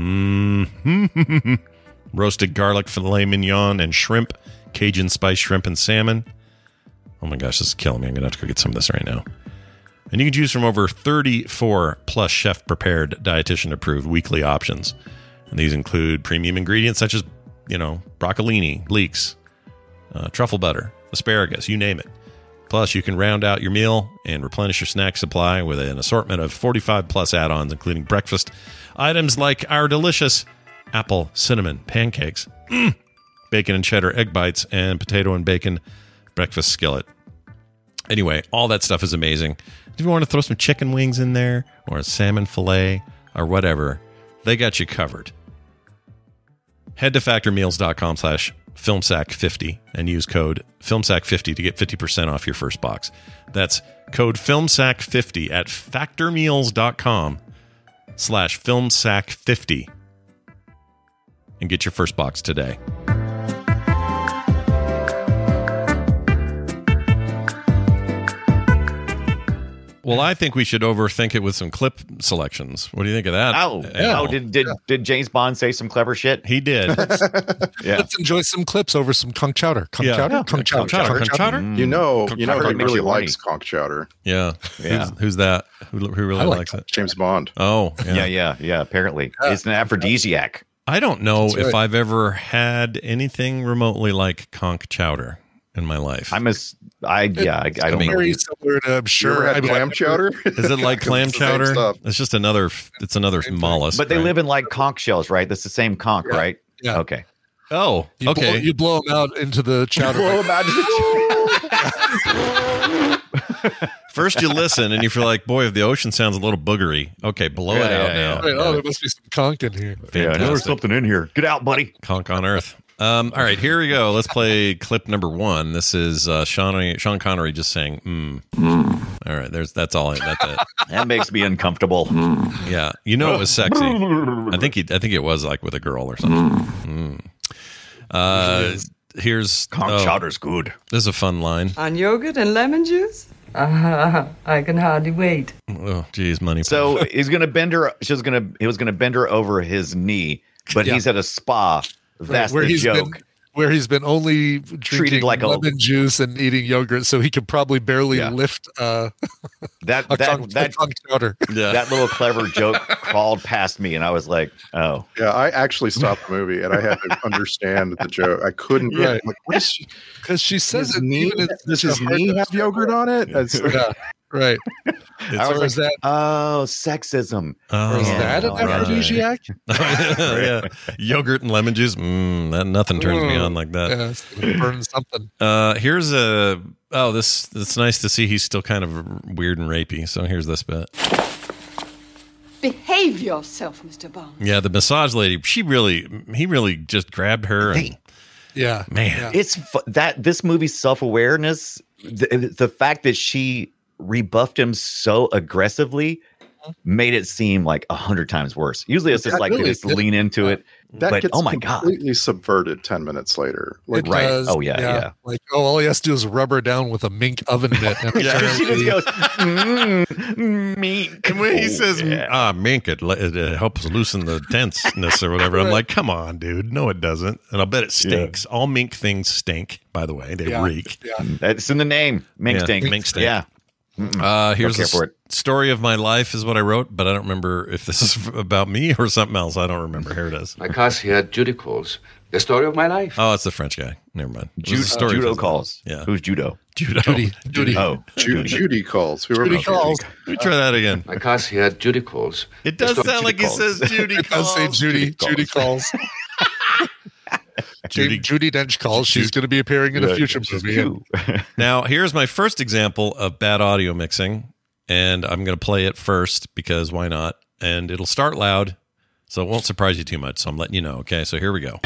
[SPEAKER 4] Roasted garlic filet mignon and shrimp, Cajun spice shrimp and salmon. Oh my gosh, this is killing me. I'm going to have to go get some of this right now. And you can choose from over 34 plus chef-prepared, dietitian-approved weekly options. And these include premium ingredients such as, broccolini, leeks, truffle butter, asparagus, you name it. Plus, you can round out your meal and replenish your snack supply with an assortment of 45 plus add-ons, including breakfast items like our delicious apple cinnamon pancakes, bacon and cheddar egg bites, and potato and bacon breakfast skillet. Anyway, all that stuff is amazing. If you want to throw some chicken wings in there or a salmon fillet or whatever, they got you covered. Head to factormeals.com/filmsack50 and use code filmsack50 to get 50% off your first box. That's code filmsack50 at factormeals.com/filmsack50 and get your first box today. Well, I think we should overthink it with some clip selections. What do you think of that?
[SPEAKER 8] Did James Bond say some clever shit?
[SPEAKER 4] He did.
[SPEAKER 9] Let's enjoy some clips over some conch chowder. Conch chowder?
[SPEAKER 4] Conch chowder?
[SPEAKER 10] He really likes conch chowder.
[SPEAKER 4] Yeah. Who's that? Who really likes it?
[SPEAKER 10] James Bond.
[SPEAKER 4] Oh,
[SPEAKER 8] yeah. Apparently. It's an aphrodisiac.
[SPEAKER 4] I don't know if I've ever had anything remotely like conch chowder in my life.
[SPEAKER 8] I don't know.
[SPEAKER 9] Very similar to, I'm sure.
[SPEAKER 10] You ever had clam chowder?
[SPEAKER 4] Is it like clam chowder? It's just another mollusk.
[SPEAKER 8] But they live in like conch shells, right? That's the same conch, right?
[SPEAKER 9] Yeah.
[SPEAKER 8] Okay.
[SPEAKER 4] Oh, okay.
[SPEAKER 9] You blow them out into the chowder.
[SPEAKER 4] First you listen and you feel like, boy, if the ocean sounds a little boogery. Okay, blow it out now.
[SPEAKER 9] Right, there must be some conch in here.
[SPEAKER 8] Yeah, there's something in here. Get out, buddy.
[SPEAKER 4] Conch on Earth. All right, here we go. Let's play clip number 1. This is Sean Connery just saying, All right, that's all. That's it.
[SPEAKER 8] That makes me uncomfortable.
[SPEAKER 4] Yeah, it was sexy. I think it was like with a girl or something. Here's
[SPEAKER 8] conch chowder's good.
[SPEAKER 4] This is a fun line.
[SPEAKER 12] On yogurt and lemon juice? I can hardly wait.
[SPEAKER 4] Oh, geez, money.
[SPEAKER 8] So he's gonna bend her. He was gonna bend her over his knee, but he's at a spa. That's the joke.
[SPEAKER 9] Where he's been only drinking like lemon juice and eating yogurt, so he could probably barely lift
[SPEAKER 8] that
[SPEAKER 9] conch chowder.
[SPEAKER 8] Yeah. That little clever joke crawled past me, and I was like, "Oh,
[SPEAKER 10] yeah." I actually stopped the movie, and I had to understand the joke. I couldn't.
[SPEAKER 9] Right.
[SPEAKER 10] Like, what is she?
[SPEAKER 9] Because she says
[SPEAKER 10] does his knee have yogurt on it?
[SPEAKER 9] Right.
[SPEAKER 8] Is that sexism?
[SPEAKER 9] Is that an aphrodisiac?
[SPEAKER 4] Yeah, yogurt and lemon juice. Nothing turns me on like that.
[SPEAKER 9] Yeah, burn something.
[SPEAKER 4] Here's it's nice to see he's still kind of weird and rapey. So here's this bit.
[SPEAKER 6] Behave yourself, Mr. Bond.
[SPEAKER 4] Yeah, the massage lady. He really just grabbed her. And,
[SPEAKER 9] yeah,
[SPEAKER 4] man,
[SPEAKER 8] it's that this movie's self-awareness. The fact that she rebuffed him so aggressively made it seem like 100 times worse. Usually it's just like they just lean into it.
[SPEAKER 10] That gets completely subverted 10 minutes later.
[SPEAKER 9] Like, right. Does,
[SPEAKER 8] oh, yeah.
[SPEAKER 9] Like, all he has to do is rub her down with a mink oven mitt.
[SPEAKER 8] She just goes, mink.
[SPEAKER 4] And when he says, mink, it helps loosen the tenseness or whatever. I'm like, come on, dude. No, it doesn't. And I'll bet it stinks. All mink things stink, by the way. They reek.
[SPEAKER 8] Yeah. That's in the name. Mink stink.
[SPEAKER 4] Mink stink.
[SPEAKER 8] Yeah.
[SPEAKER 4] Here's the story of my life is what I wrote, but I don't remember if this is about me or something else. I don't remember. Here it is.
[SPEAKER 13] My cast here, Judy Calls. The story of my life.
[SPEAKER 4] Oh, it's the French guy. Never mind.
[SPEAKER 8] Judo Calls.
[SPEAKER 4] Yeah.
[SPEAKER 8] Who's Judo?
[SPEAKER 4] Judy.
[SPEAKER 8] Oh,
[SPEAKER 10] Judy Calls.
[SPEAKER 9] Judy Calls.
[SPEAKER 4] Let me try that again.
[SPEAKER 13] My cast here, Judy Calls.
[SPEAKER 4] It does sound like he says Judy Calls.
[SPEAKER 9] It does say Judy Calls. Judy Dench Calls. She's going to be appearing in a future movie.
[SPEAKER 4] Now, here's my first example of bad audio mixing, and I'm going to play it first because why not? And it'll start loud, so it won't surprise you too much. So I'm letting you know. Okay, so here we go.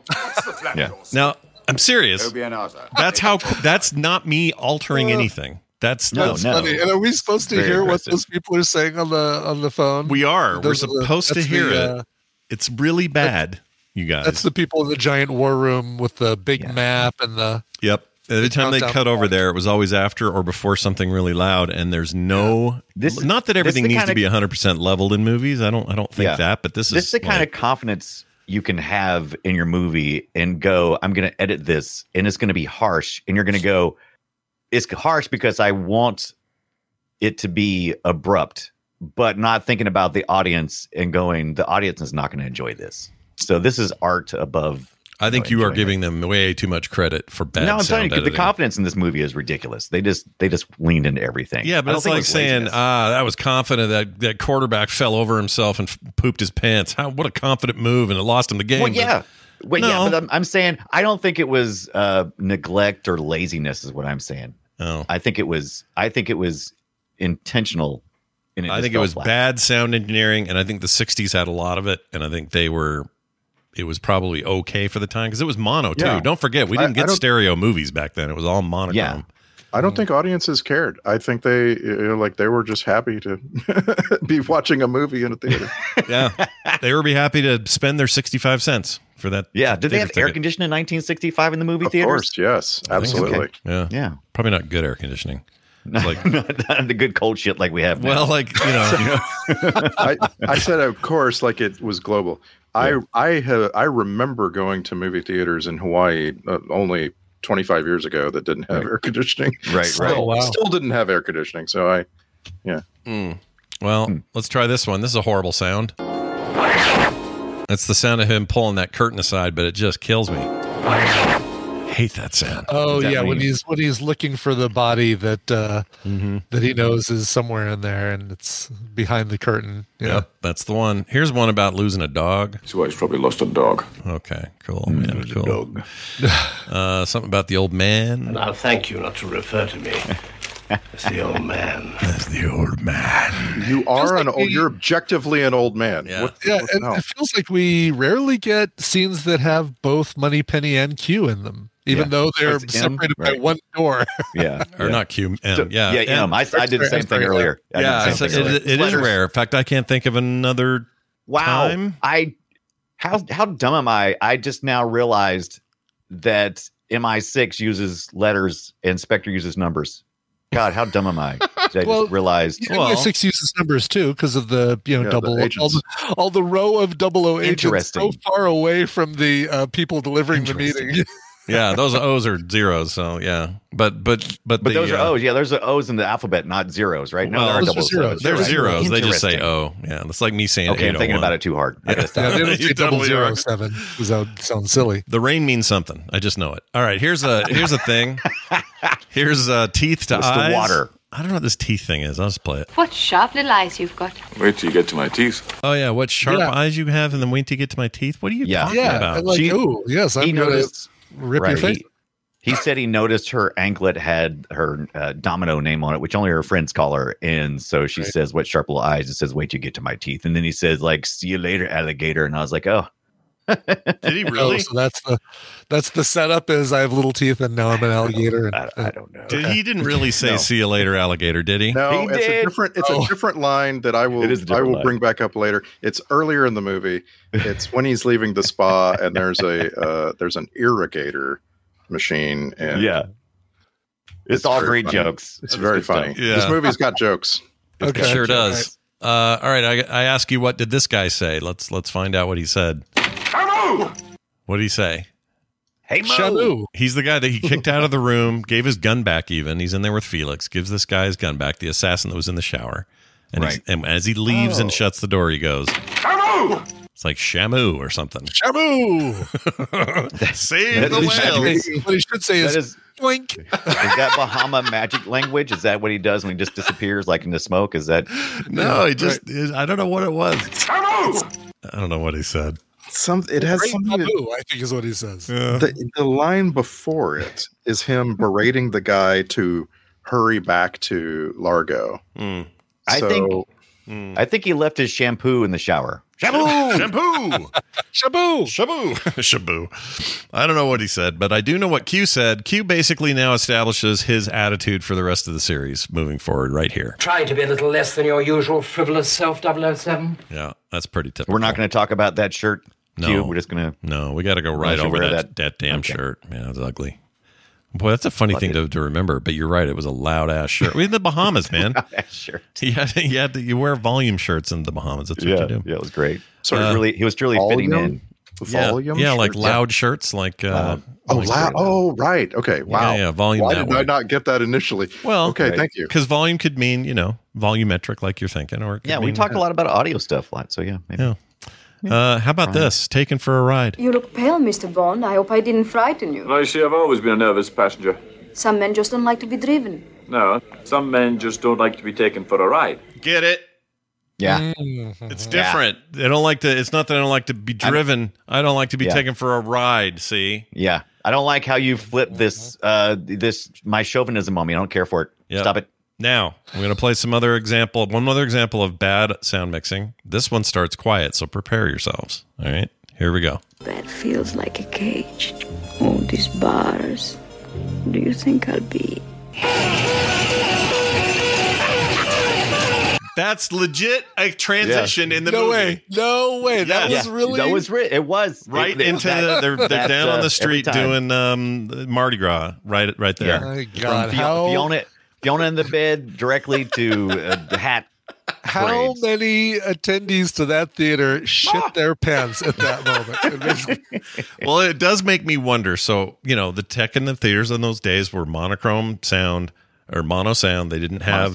[SPEAKER 4] Yeah. Now, I'm serious. That's not me altering anything. That's
[SPEAKER 9] funny. And are we supposed to hear what those people are saying on the phone?
[SPEAKER 4] We are. We're supposed to hear it. It's really bad, you guys.
[SPEAKER 9] That's the people in the giant war room with the big map and the.
[SPEAKER 4] Yep. Every time they cut over there, it was always after or before something really loud, and there's no. Not that everything needs to be 100% leveled in movies. I don't think that, but this is
[SPEAKER 8] the kind of confidence you can have in your movie and go, I'm going to edit this, and it's going to be harsh, and you're going to go, it's harsh because I want it to be abrupt, but not thinking about the audience and going, the audience is not going to enjoy this. So this is art above.
[SPEAKER 4] I think you are giving them way too much credit for bad.
[SPEAKER 8] No, I'm
[SPEAKER 4] telling
[SPEAKER 8] you, the confidence in this movie is ridiculous. They just leaned into everything.
[SPEAKER 4] Yeah, but it's like saying, that was confident that quarterback fell over himself and pooped his pants. What a confident move, and it lost him the game.
[SPEAKER 8] Well, yeah. But I'm saying I don't think it was neglect or laziness is what I'm saying.
[SPEAKER 4] Oh.
[SPEAKER 8] I think it was intentional.
[SPEAKER 4] I think it was bad sound engineering, and I think the 60s had a lot of it, and I think it was probably okay for the time because it was mono too. Yeah. Don't forget, we didn't get stereo movies back then. It was all monochrome.
[SPEAKER 8] Yeah.
[SPEAKER 10] I don't think audiences cared. I think they were just happy to be watching a movie in a theater.
[SPEAKER 4] Yeah, they would be happy to spend their 65 cents for that.
[SPEAKER 8] Yeah, did they have air conditioning in 1965 in the movie theaters?
[SPEAKER 10] Of course, yes, absolutely.
[SPEAKER 4] Okay. Yeah, probably not good air conditioning.
[SPEAKER 8] Like not the good cold shit like we have now.
[SPEAKER 4] Well, like
[SPEAKER 10] I said, of course, like it was global. Yeah. I remember going to movie theaters in Hawaii only 25 years ago that didn't have air conditioning.
[SPEAKER 8] Right.
[SPEAKER 10] Still didn't have air conditioning. So
[SPEAKER 4] Well, let's try this one. This is a horrible sound. That's the sound of him pulling that curtain aside, but it just kills me. Hate that sound.
[SPEAKER 9] Oh yeah, when he's looking for the body that that he knows is somewhere in there, and it's behind the curtain. Yeah.
[SPEAKER 4] Yep, that's the one. Here's one about losing a dog.
[SPEAKER 5] So he's probably lost a dog.
[SPEAKER 4] Okay, cool. Yeah, cool. Dog. Something about the old man.
[SPEAKER 14] And I'll thank you not to refer to me as the old man.
[SPEAKER 4] As the old man.
[SPEAKER 10] You are you're objectively an old man.
[SPEAKER 4] Yeah.
[SPEAKER 9] It feels like we rarely get scenes that have both Moneypenny and Q in them. Even though they're separated by one door.
[SPEAKER 8] Yeah.
[SPEAKER 4] Or not Q, M.
[SPEAKER 8] So,
[SPEAKER 4] yeah.
[SPEAKER 8] M. I did the same thing earlier.
[SPEAKER 4] It is rare. In fact, I can't think of another time.
[SPEAKER 8] How dumb am I? I just now realized that MI6 uses letters and Spectre uses numbers. God, how dumb am I? I just realized.
[SPEAKER 9] MI6 uses numbers too because of the all the row of 00 agents so far away from the people delivering the meeting.
[SPEAKER 4] Yeah, those O's are zeros. So yeah, but
[SPEAKER 8] those are O's. Yeah, there's O's in the alphabet, not zeros, right? No,
[SPEAKER 4] well,
[SPEAKER 8] there are zeros.
[SPEAKER 4] They're zeros. They just say O. Yeah, it's like me saying.
[SPEAKER 8] Okay, I'm thinking about it too hard.
[SPEAKER 9] They don't say 007 because that would sound silly.
[SPEAKER 4] The rain means something. I just know it. All right, here's a thing. Here's teeth to eyes.
[SPEAKER 8] The water.
[SPEAKER 4] I don't know what this teeth thing is. I'll just play it.
[SPEAKER 15] What sharp little eyes you've got.
[SPEAKER 5] Wait till you get to my teeth.
[SPEAKER 4] Oh, yeah. What sharp eyes you have, and then wait till you get to my teeth? What are you talking about?
[SPEAKER 9] Like, yes, I'm going to rip your face.
[SPEAKER 8] He said he noticed her anklet had her Domino name on it, which only her friends call her. And so she says, what sharp little eyes? It says, wait till you get to my teeth. And then he says, like, see you later, alligator. And I was like, oh.
[SPEAKER 4] Did he really?
[SPEAKER 9] So that's the setup is I have little teeth and now I'm an alligator. And,
[SPEAKER 8] I don't know.
[SPEAKER 4] He didn't really say see you later, alligator, did he?
[SPEAKER 10] No, it's a different line that I will bring back up later. It's earlier in the movie. It's when he's leaving the spa and there's an irrigator machine and
[SPEAKER 8] it's all great jokes.
[SPEAKER 10] It's very funny.
[SPEAKER 4] Yeah.
[SPEAKER 10] This movie's got jokes.
[SPEAKER 4] It sure does. All right, I ask you, what did this guy say? Let's find out what he said. What did he say?
[SPEAKER 8] Hey, Mo.
[SPEAKER 9] Shamu.
[SPEAKER 4] He's the guy that he kicked out of the room, gave his gun back even. He's in there with Felix, gives this guy his gun back, the assassin that was in the shower. And, and as he leaves and shuts the door, he goes, Shamu! It's like Shamu or something.
[SPEAKER 9] Shamu!
[SPEAKER 4] Save the whale.
[SPEAKER 9] What he should say is boink.
[SPEAKER 8] Is that Bahama magic language? Is that what he does when he just disappears like in the smoke? Is that...
[SPEAKER 4] No, he just... I don't know what it was. Shamu! I don't know what he said.
[SPEAKER 10] It has something.
[SPEAKER 9] I think is what he says.
[SPEAKER 10] The line before it is him berating the guy to hurry back to Largo.
[SPEAKER 8] I think he left his shampoo in the shower. Shabu!
[SPEAKER 4] Shampoo!
[SPEAKER 9] Shabu!
[SPEAKER 4] Shabu! Shabu. I don't know what he said, but I do know what Q said. Q basically now establishes his attitude for the rest of the series moving forward right here.
[SPEAKER 12] Try to be a little less than your usual frivolous self, 007.
[SPEAKER 4] Yeah, that's pretty typical.
[SPEAKER 8] We're not going to talk about that shirt, Q.
[SPEAKER 4] No.
[SPEAKER 8] We're just going to...
[SPEAKER 4] No, we got to go right over that damn shirt. Yeah, it's ugly. Boy, that's a funny thing to remember, but you're right. It was a loud-ass shirt. We're in the Bahamas, man.
[SPEAKER 8] Shirt.
[SPEAKER 4] You wear volume shirts in the Bahamas. That's what you do.
[SPEAKER 8] Yeah, it was great. So he was truly fitting in.
[SPEAKER 10] Volume?
[SPEAKER 4] Yeah, like loud shirts. Like
[SPEAKER 10] loud. Oh, right. Okay. Wow.
[SPEAKER 4] Yeah, volume.
[SPEAKER 10] Why did I not get that initially?
[SPEAKER 4] Well,
[SPEAKER 10] okay, thank you.
[SPEAKER 4] Because volume could mean, volumetric, like you're thinking. Or
[SPEAKER 8] we talk a lot about audio stuff a lot, so maybe.
[SPEAKER 4] Yeah. How about this? Taken for a ride.
[SPEAKER 15] You look pale, Mr. Bond. I hope I didn't frighten you.
[SPEAKER 5] Well, you see, I've always been a nervous passenger.
[SPEAKER 15] Some men just don't like to be driven.
[SPEAKER 5] No, some men just don't like to be taken for a ride.
[SPEAKER 4] Get it?
[SPEAKER 8] Yeah.
[SPEAKER 4] It's different. They don't like to. It's not that I don't like to be driven. I don't like to be taken for a ride. See?
[SPEAKER 8] Yeah. I don't like how you flip this my chauvinism on me. I don't care for it.
[SPEAKER 4] Yep.
[SPEAKER 8] Stop it.
[SPEAKER 4] Now, I'm going to play one other example of bad sound mixing. This one starts quiet, so prepare yourselves. All right, here we go.
[SPEAKER 15] That feels like a cage. All these bars. Do you think I'll be...
[SPEAKER 4] That's legit a transition in the movie.
[SPEAKER 9] No way. That was really...
[SPEAKER 8] That was it was.
[SPEAKER 4] Right they're down on the street doing Mardi Gras, right there.
[SPEAKER 8] Yeah.
[SPEAKER 9] My God,
[SPEAKER 8] Fiona in the bed directly to the hat.
[SPEAKER 9] How
[SPEAKER 8] parades.
[SPEAKER 9] many attendees to that theater shit their pants at that moment?
[SPEAKER 4] Well, it does make me wonder. So, the tech in the theaters in those days were monochrome sound or mono sound. They didn't have,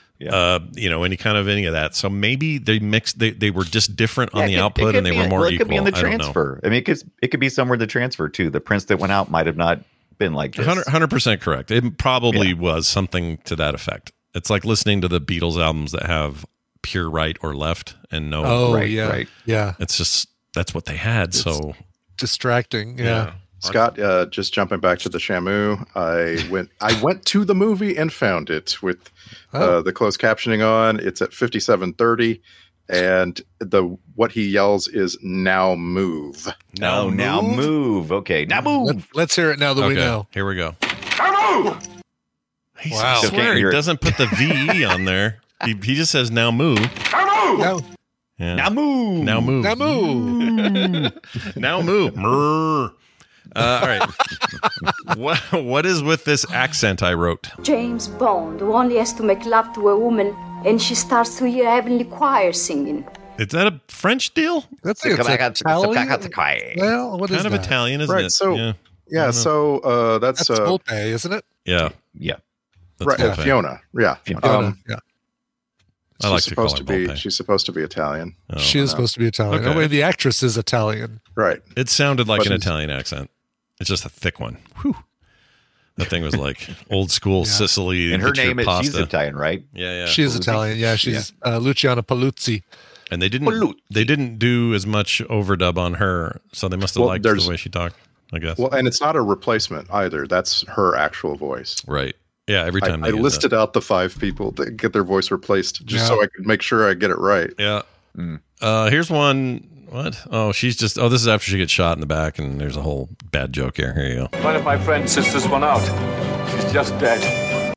[SPEAKER 4] any of that. So maybe they mixed. They were just different on the output, and they were more equal.
[SPEAKER 8] It could be in the transfer. I mean, it could be somewhere in the transfer too. The prints that went out might have not been like this.
[SPEAKER 4] 100% correct. It probably was something to that effect. It's like listening to the Beatles albums that have pure right or left and no.
[SPEAKER 9] Oh,
[SPEAKER 8] right.
[SPEAKER 9] Yeah.
[SPEAKER 4] It's just that's what they had.
[SPEAKER 9] It's
[SPEAKER 4] so
[SPEAKER 9] distracting. Yeah.
[SPEAKER 10] Scott, just jumping back to the Shamu, I went to the movie and found it with the closed captioning on. It's at 57:30, and what he yells is "Now move."
[SPEAKER 8] Now move. Okay, now move.
[SPEAKER 9] Let's hear it now that we know.
[SPEAKER 4] Here we go.
[SPEAKER 5] Now move.
[SPEAKER 4] I swear he doesn't put the VE on there. He just says "now move."
[SPEAKER 5] Now move.
[SPEAKER 9] Now,
[SPEAKER 4] Yeah.
[SPEAKER 8] Now move.
[SPEAKER 4] Now move.
[SPEAKER 9] now move.
[SPEAKER 4] Now move. All right. What is with this accent I wrote?
[SPEAKER 15] James Bond, who only has to make love to a woman, and she starts to hear heavenly choir singing.
[SPEAKER 4] Is that a French deal?
[SPEAKER 9] That's Italian. Well, what is
[SPEAKER 4] kind of
[SPEAKER 9] that?
[SPEAKER 4] Italian, isn't
[SPEAKER 10] Right.
[SPEAKER 4] it?
[SPEAKER 10] So so that's
[SPEAKER 9] That's Volpe, isn't it?
[SPEAKER 4] yeah. That's
[SPEAKER 10] right.
[SPEAKER 4] Volpe.
[SPEAKER 10] Fiona. Yeah.
[SPEAKER 9] Fiona, yeah.
[SPEAKER 4] I like
[SPEAKER 10] she's
[SPEAKER 4] to call
[SPEAKER 10] supposed
[SPEAKER 4] her
[SPEAKER 10] to be.
[SPEAKER 4] Volpe.
[SPEAKER 10] She's supposed to be Italian.
[SPEAKER 4] Oh,
[SPEAKER 9] She is supposed to be Italian.
[SPEAKER 4] Okay.
[SPEAKER 9] Oh, wait, the actress is Italian.
[SPEAKER 10] Right.
[SPEAKER 4] It sounded like
[SPEAKER 10] But
[SPEAKER 4] an
[SPEAKER 10] it's-
[SPEAKER 4] Italian accent. It's just a thick one. Whew. That thing was like old school Sicily.
[SPEAKER 8] And her
[SPEAKER 4] get your
[SPEAKER 8] name is,
[SPEAKER 4] pasta.
[SPEAKER 8] she's Italian, right?
[SPEAKER 4] Yeah.
[SPEAKER 9] She is Italian. Yeah, she's Luciana Paluzzi.
[SPEAKER 4] And they didn't do as much overdub on her, so they must have liked the way she talked, I guess.
[SPEAKER 10] Well, and it's not a replacement either. That's her actual voice.
[SPEAKER 4] Right. Yeah, every time
[SPEAKER 10] I listed out the 5 people that get their voice replaced just so I could make sure I get it right.
[SPEAKER 4] Yeah. Here's one. What? Oh, this is after she gets shot in the back, and there's a whole bad joke here. Here you go.
[SPEAKER 5] One of my friends sits this one out. She's just dead.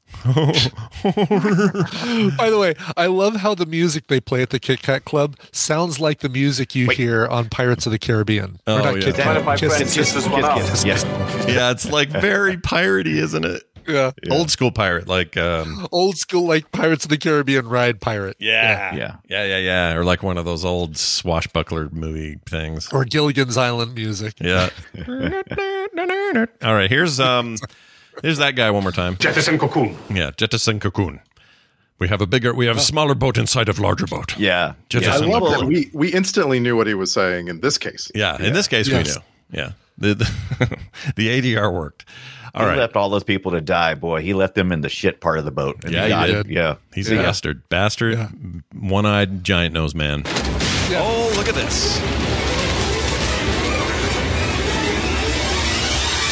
[SPEAKER 9] By the way, I love how the music they play at the Kit Kat Club sounds like the music you hear on Pirates of the Caribbean.
[SPEAKER 4] Oh,
[SPEAKER 9] Or not
[SPEAKER 4] yeah.
[SPEAKER 9] Kit Kat.
[SPEAKER 5] One of my friends sits this one out.
[SPEAKER 4] Yeah, it's like very piratey, isn't it?
[SPEAKER 9] Yeah.
[SPEAKER 4] Old school pirate, like
[SPEAKER 9] Old school, like Pirates of the Caribbean ride pirate.
[SPEAKER 4] Yeah. Or like one of those old swashbuckler movie things.
[SPEAKER 9] Or Gilligan's Island music.
[SPEAKER 4] Yeah. All right, here's that guy one more time.
[SPEAKER 14] Jettison cocoon.
[SPEAKER 4] Yeah, jettison cocoon. We have a smaller boat inside of larger boat.
[SPEAKER 8] Yeah.
[SPEAKER 10] I
[SPEAKER 4] Jettison
[SPEAKER 10] love
[SPEAKER 4] cocoon.
[SPEAKER 10] that we instantly knew what he was saying in this case.
[SPEAKER 4] Yeah, in this case we knew. Yeah. The ADR worked. All
[SPEAKER 8] he
[SPEAKER 4] right.
[SPEAKER 8] left all those people to die, boy. He left them in the shit part of the boat. And
[SPEAKER 4] Yeah, he did.
[SPEAKER 8] Yeah.
[SPEAKER 4] He's a bastard. One-eyed giant nose man.
[SPEAKER 9] Yeah.
[SPEAKER 4] Oh, look at this.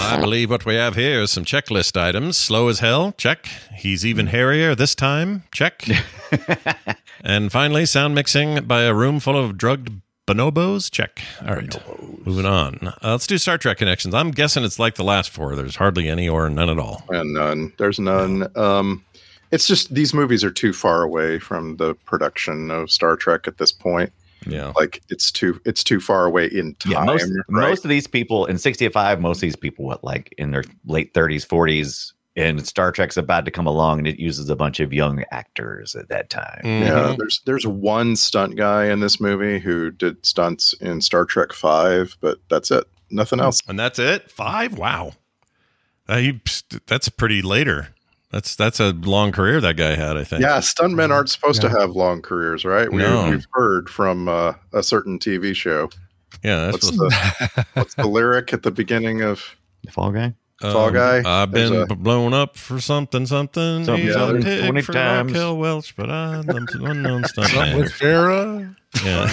[SPEAKER 4] I believe what we have here is some checklist items. Slow as hell, check. He's even hairier this time, check. And finally, sound mixing by a room full of drugged bonobos, check. All right, moving on. Let's do Star Trek connections. I'm guessing it's like the last four. There's hardly any or none at all.
[SPEAKER 10] And none. There's none. It's just these movies are too far away from the production of Star Trek at this point.
[SPEAKER 4] Yeah,
[SPEAKER 10] like it's too far away in time.
[SPEAKER 8] Yeah,
[SPEAKER 10] right?
[SPEAKER 8] most of these people in 65, most of these people, like in their late 30s, 40s, and Star Trek's about to come along, and it uses a bunch of young actors at that time.
[SPEAKER 10] Yeah, there's one stunt guy in this movie who did stunts in Star Trek 5, but that's it. Nothing else.
[SPEAKER 4] And that's it? 5? Wow. That's pretty later. That's a long career that guy had, I think.
[SPEAKER 10] Yeah, stuntmen aren't supposed to have long careers, right? We've heard from a certain TV show.
[SPEAKER 4] Yeah,
[SPEAKER 10] what's the lyric at the beginning of
[SPEAKER 8] Fall Guy?
[SPEAKER 10] Fall Guy.
[SPEAKER 4] I've been blown up for something. He's a
[SPEAKER 8] 20
[SPEAKER 4] for
[SPEAKER 8] times.
[SPEAKER 4] Raquel Welch, but I'm an unknown stuntman.
[SPEAKER 9] With Farrah.
[SPEAKER 4] Yeah.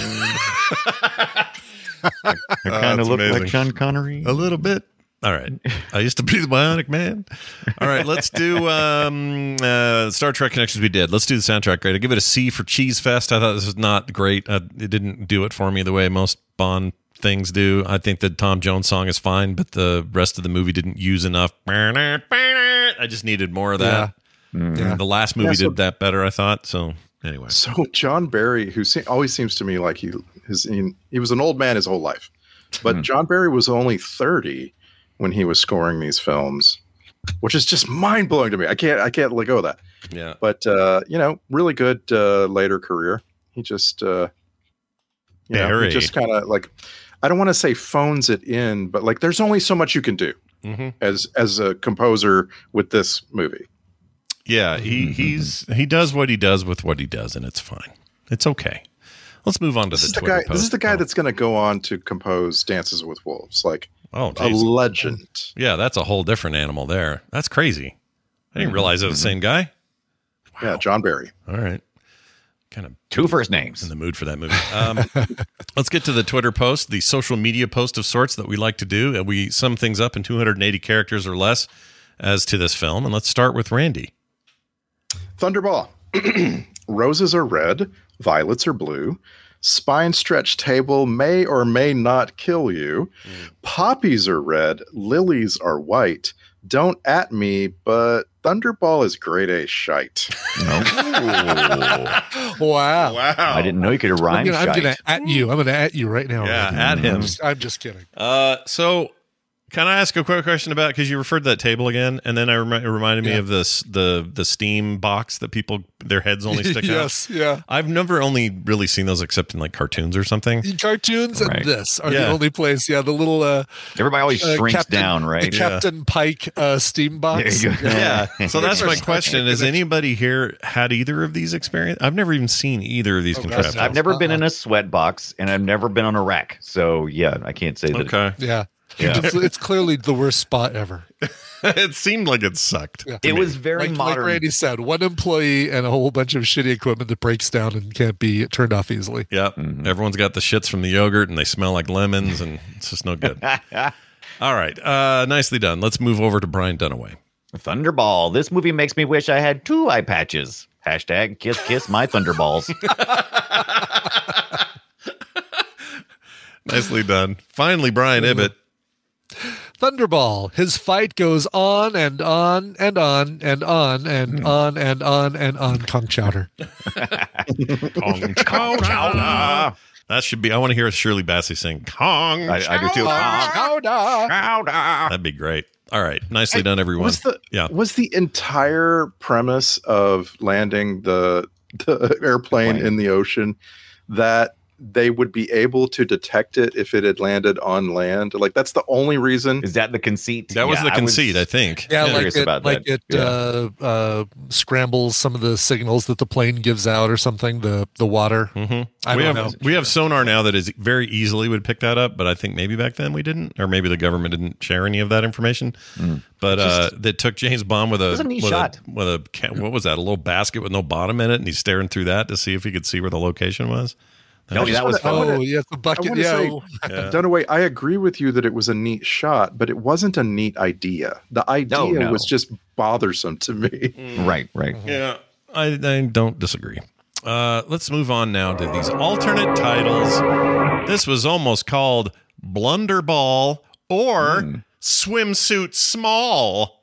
[SPEAKER 8] I kind of look like Sean Connery.
[SPEAKER 4] A little bit. All right. I used to be the Bionic Man. All right. Let's do Star Trek connections we did. Let's do the soundtrack grade. I give it a C for Cheese Fest. I thought this was not great. It didn't do it for me the way most Bond things do. I think the Tom Jones song is fine, but the rest of the movie didn't use enough. I just needed more of that. Yeah. The last movie did that better, I thought. So anyway.
[SPEAKER 10] So John Barry, who always seems to me like he was an old man his whole life, but John Barry was only 30 when he was scoring these films, which is just mind blowing to me. I can't let go of that.
[SPEAKER 4] Yeah.
[SPEAKER 10] But really good later career. He just he just kind of like, I don't want to say phones it in, but like there's only so much you can do as a composer with this movie.
[SPEAKER 4] Yeah, he does what he does with what he does, and it's fine. It's okay. Let's move on to the Twitter post.
[SPEAKER 10] This is the guy that's going to go on to compose Dances with Wolves. Like, a legend.
[SPEAKER 4] Yeah, that's a whole different animal there. That's crazy. I didn't realize it was the same guy.
[SPEAKER 10] Wow. Yeah, John Barry.
[SPEAKER 4] All right. Kind of
[SPEAKER 8] two first names.
[SPEAKER 4] In the mood for that movie. Let's get to the Twitter post, the social media post of sorts that we like to do. We sum things up in 280 characters or less as to this film. And let's start with Randy.
[SPEAKER 10] Thunderball. Roses are red, violets are blue. Spine stretch table may or may not kill you. Poppies are red, lilies are white. Don't at me, but Thunderball is grade A shite.
[SPEAKER 9] Wow.
[SPEAKER 8] I didn't know you could rhyme.
[SPEAKER 9] I'm gonna at you. I'm gonna at you right now.
[SPEAKER 4] Yeah, at him.
[SPEAKER 9] I'm just kidding.
[SPEAKER 4] So can I ask a quick question about, because you referred to that table again, and then it reminded me of this the Steam box that people, their heads only stick out.
[SPEAKER 9] Yes, yeah.
[SPEAKER 4] I've never only really seen those except in like cartoons or something.
[SPEAKER 9] Cartoons and this are the only place. Yeah, the little
[SPEAKER 8] everybody always shrinks down, right?
[SPEAKER 9] The Captain Pike Steam box.
[SPEAKER 4] Yeah. So that's my question. Has anybody here had either of these experience? I've never even seen either of these contraptions.
[SPEAKER 8] I've never been in a sweat box, and I've never been on a rack. So yeah, I can't say that.
[SPEAKER 4] Okay.
[SPEAKER 9] Yeah. It's clearly the worst spot ever.
[SPEAKER 4] It seemed like it sucked.
[SPEAKER 8] Yeah. It was very modern.
[SPEAKER 9] Like Randy said, one employee and a whole bunch of shitty equipment that breaks down and can't be turned off easily.
[SPEAKER 4] Yep. Everyone's got the shits from the yogurt and they smell like lemons and it's just no good. All right. Nicely done. Let's move over to Brian Dunaway.
[SPEAKER 8] Thunderball. This movie makes me wish I had 2 eye patches. Hashtag kiss my Thunderballs.
[SPEAKER 4] Nicely done. Finally, Brian Ibbett.
[SPEAKER 9] Thunderball. His fight goes on and on and on and on and on and on and on. Conch chowder.
[SPEAKER 4] Conch chowder. That should be. I want to hear Shirley Bassey sing Conch.
[SPEAKER 8] I do too.
[SPEAKER 9] Chowder.
[SPEAKER 4] That'd be great. All right, nicely done, everyone.
[SPEAKER 10] Was the entire premise of landing the airplane in the ocean that they would be able to detect it if it had landed on land? Like, that's the only reason.
[SPEAKER 8] Is that the conceit?
[SPEAKER 4] That was the conceit, I think.
[SPEAKER 9] Yeah, it scrambles some of the signals that the plane gives out or something, the water.
[SPEAKER 4] We have sonar now that is very easily would pick that up, but I think maybe back then we didn't, or maybe the government didn't share any of that information. But that took James Bond with a what was that, a little basket with no bottom in it, and he's staring through that to see if he could see where the location was.
[SPEAKER 8] that was fun.
[SPEAKER 9] Oh, yeah, the bucket. Yeah.
[SPEAKER 10] Dunaway, I agree with you that it was a neat shot, but it wasn't a neat idea. The idea was just bothersome to me.
[SPEAKER 8] Right.
[SPEAKER 4] Yeah, I don't disagree. Let's move on now to these alternate titles. This was almost called Blunderball or Swimsuit Small.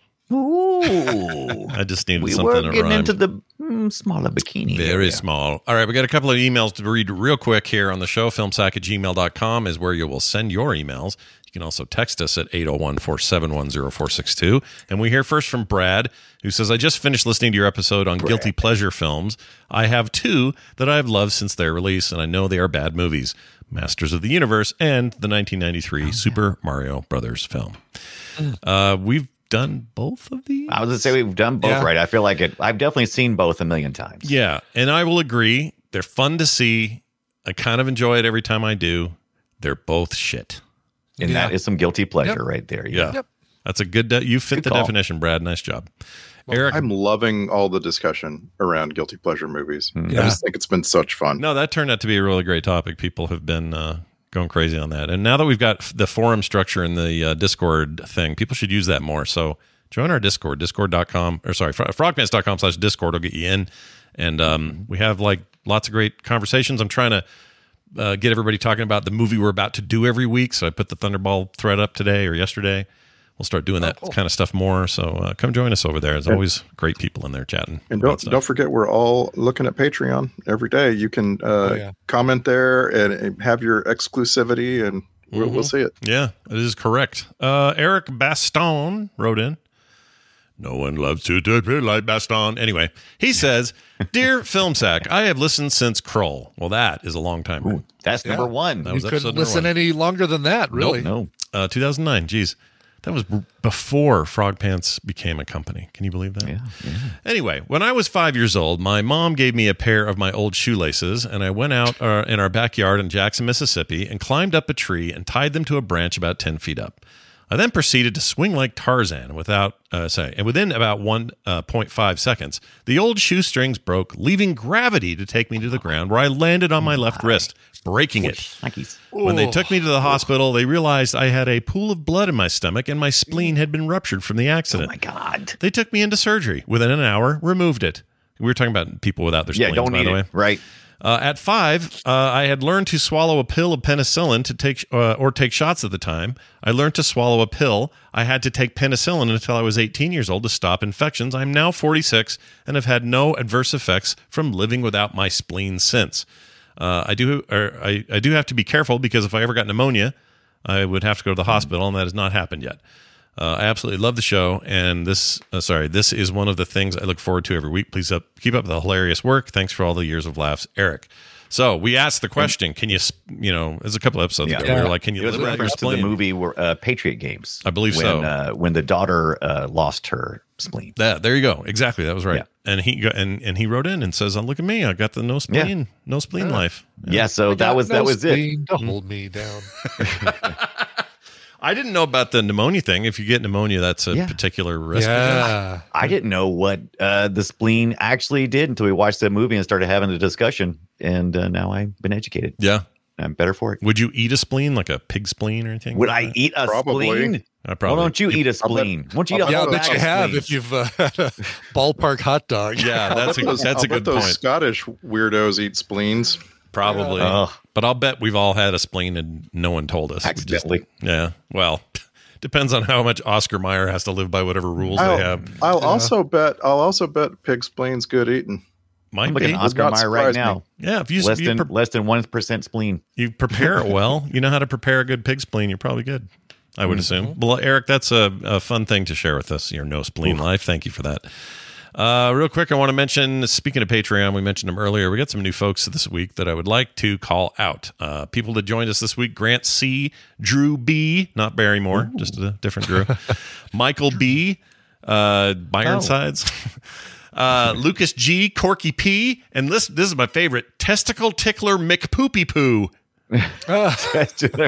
[SPEAKER 8] Ooh.
[SPEAKER 4] I just needed
[SPEAKER 8] we
[SPEAKER 4] something
[SPEAKER 8] were
[SPEAKER 4] to
[SPEAKER 8] getting
[SPEAKER 4] rhyme.
[SPEAKER 8] into the smaller bikini.
[SPEAKER 4] Very small. All right, we got a couple of emails to read real quick here on the show. Filmsack@gmail.com is where you will send your emails. You can also text us at 801-471-0462. And we hear first from Brad, who says, I just finished listening to your episode on guilty pleasure films. I have two that I have loved since their release, and I know they are bad movies. Masters of the Universe and the 1993 Super Mario Brothers film. We've done both of these?
[SPEAKER 8] I was going to say we've done both, right? I feel like it. I've definitely seen both a million times.
[SPEAKER 4] Yeah, and I will agree. They're fun to see. I kind of enjoy it every time I do. They're both shit.
[SPEAKER 8] And that is some guilty pleasure right there.
[SPEAKER 4] Yeah. Yep. That's a good, you fit the definition, Brad. Nice job. Eric?
[SPEAKER 10] I'm loving all the discussion around guilty pleasure movies. I just think it's been such fun.
[SPEAKER 4] No, that turned out to be a really great topic. People have been going crazy on that. And now that we've got the forum structure and the Discord thing, people should use that more. So join our Discord, frogpants.com/Discord will get you in. And we have like lots of great conversations. I'm trying to get everybody talking about the movie we're about to do every week. So I put the Thunderball thread up today or yesterday. We'll start doing that kind of stuff more. So come join us over there. There's always great people in there chatting.
[SPEAKER 10] And don't forget, we're all looking at Patreon every day. You can comment there and have your exclusivity, and we'll see it.
[SPEAKER 4] Yeah, it is correct. Eric Baston wrote in. No one loves to do it like Baston. Anyway, he says, Dear Film Sack, I have listened since Kroll. Well, that is a long time.
[SPEAKER 8] Ooh, that's number one.
[SPEAKER 4] That was
[SPEAKER 9] you couldn't listen any longer than that, really.
[SPEAKER 8] No.
[SPEAKER 4] 2009. Geez. That was before Frog Pants became a company. Can you believe that?
[SPEAKER 8] Yeah.
[SPEAKER 4] Anyway, when I was 5 years old, my mom gave me a pair of my old shoelaces, and I went out in our backyard in Jackson, Mississippi, and climbed up a tree and tied them to a branch about 10 feet up. I then proceeded to swing like Tarzan and within about 1.5 seconds, the old shoestrings broke, leaving gravity to take me to the ground, where I landed on my left wrist, breaking it. When they took me to the hospital, they realized I had a pool of blood in my stomach and my spleen had been ruptured from the accident.
[SPEAKER 8] Oh, my God.
[SPEAKER 4] They took me into surgery. Within an hour, removed it. We were talking about people without their spleens,
[SPEAKER 8] don't
[SPEAKER 4] by
[SPEAKER 8] need
[SPEAKER 4] the way.
[SPEAKER 8] it. Right.
[SPEAKER 4] At 5, I had learned to swallow a pill of penicillin to take shots at the time. I learned to swallow a pill. I had to take penicillin until I was 18 years old to stop infections. I'm now 46 and have had no adverse effects from living without my spleen since. I do have to be careful because if I ever got pneumonia, I would have to go to the hospital, and that has not happened yet. I absolutely love the show, and this is one of the things I look forward to every week. Please keep up the hilarious work. Thanks for all the years of laughs, Eric. So we asked the question, can you, there's a couple episodes ago, we were like, can you live without your spleen?
[SPEAKER 8] To the movie Patriot Games.
[SPEAKER 4] I believe so.
[SPEAKER 8] When the daughter lost her spleen.
[SPEAKER 4] There you go. Exactly. That was right. Yeah. And he wrote in and says, look at me. I got the no spleen life.
[SPEAKER 8] Yeah. So that was it.
[SPEAKER 9] To hold me down.
[SPEAKER 4] I didn't know about the pneumonia thing. If you get pneumonia, that's a particular risk.
[SPEAKER 8] Yeah. I didn't know what the spleen actually did until we watched the movie and started having a discussion. And now I've been educated.
[SPEAKER 4] Yeah.
[SPEAKER 8] I'm better for it.
[SPEAKER 4] Would you eat a spleen, like a pig spleen or anything?
[SPEAKER 8] Would I eat a spleen?
[SPEAKER 4] Probably.
[SPEAKER 8] Well, don't you eat a spleen? Won't you eat a
[SPEAKER 9] yeah,
[SPEAKER 8] whole
[SPEAKER 9] but
[SPEAKER 8] bag
[SPEAKER 9] you
[SPEAKER 8] of
[SPEAKER 9] have
[SPEAKER 8] spleens?
[SPEAKER 9] if you've had a ballpark hot dog.
[SPEAKER 4] Yeah, that's a good
[SPEAKER 10] those
[SPEAKER 4] point.
[SPEAKER 10] Scottish weirdos eat spleens.
[SPEAKER 4] Probably. But I'll bet we've all had a spleen and no one told us.
[SPEAKER 8] Accidentally.
[SPEAKER 4] Well, depends on how much Oscar Mayer has to live by whatever rules they have.
[SPEAKER 10] I'll also bet pig spleen's good eating.
[SPEAKER 4] Might
[SPEAKER 8] I'm looking
[SPEAKER 4] be.
[SPEAKER 8] at Oscar Mayer right now.
[SPEAKER 10] Me.
[SPEAKER 4] Yeah, if you
[SPEAKER 8] less than 1% spleen.
[SPEAKER 4] You prepare it well. You know how to prepare a good pig spleen. You're probably good. I would assume. Well, Eric, that's a fun thing to share with us. Your no spleen life. Thank you for that. Real quick, I want to mention, speaking of Patreon, we mentioned them earlier. We got some new folks this week that I would like to call out. People that joined us this week: Grant C, Drew B, not Barrymore, just a different Drew. Michael B, Ironsides. Lucas G, Corky P, and this is my favorite, Testicle Tickler McPoopy Poo.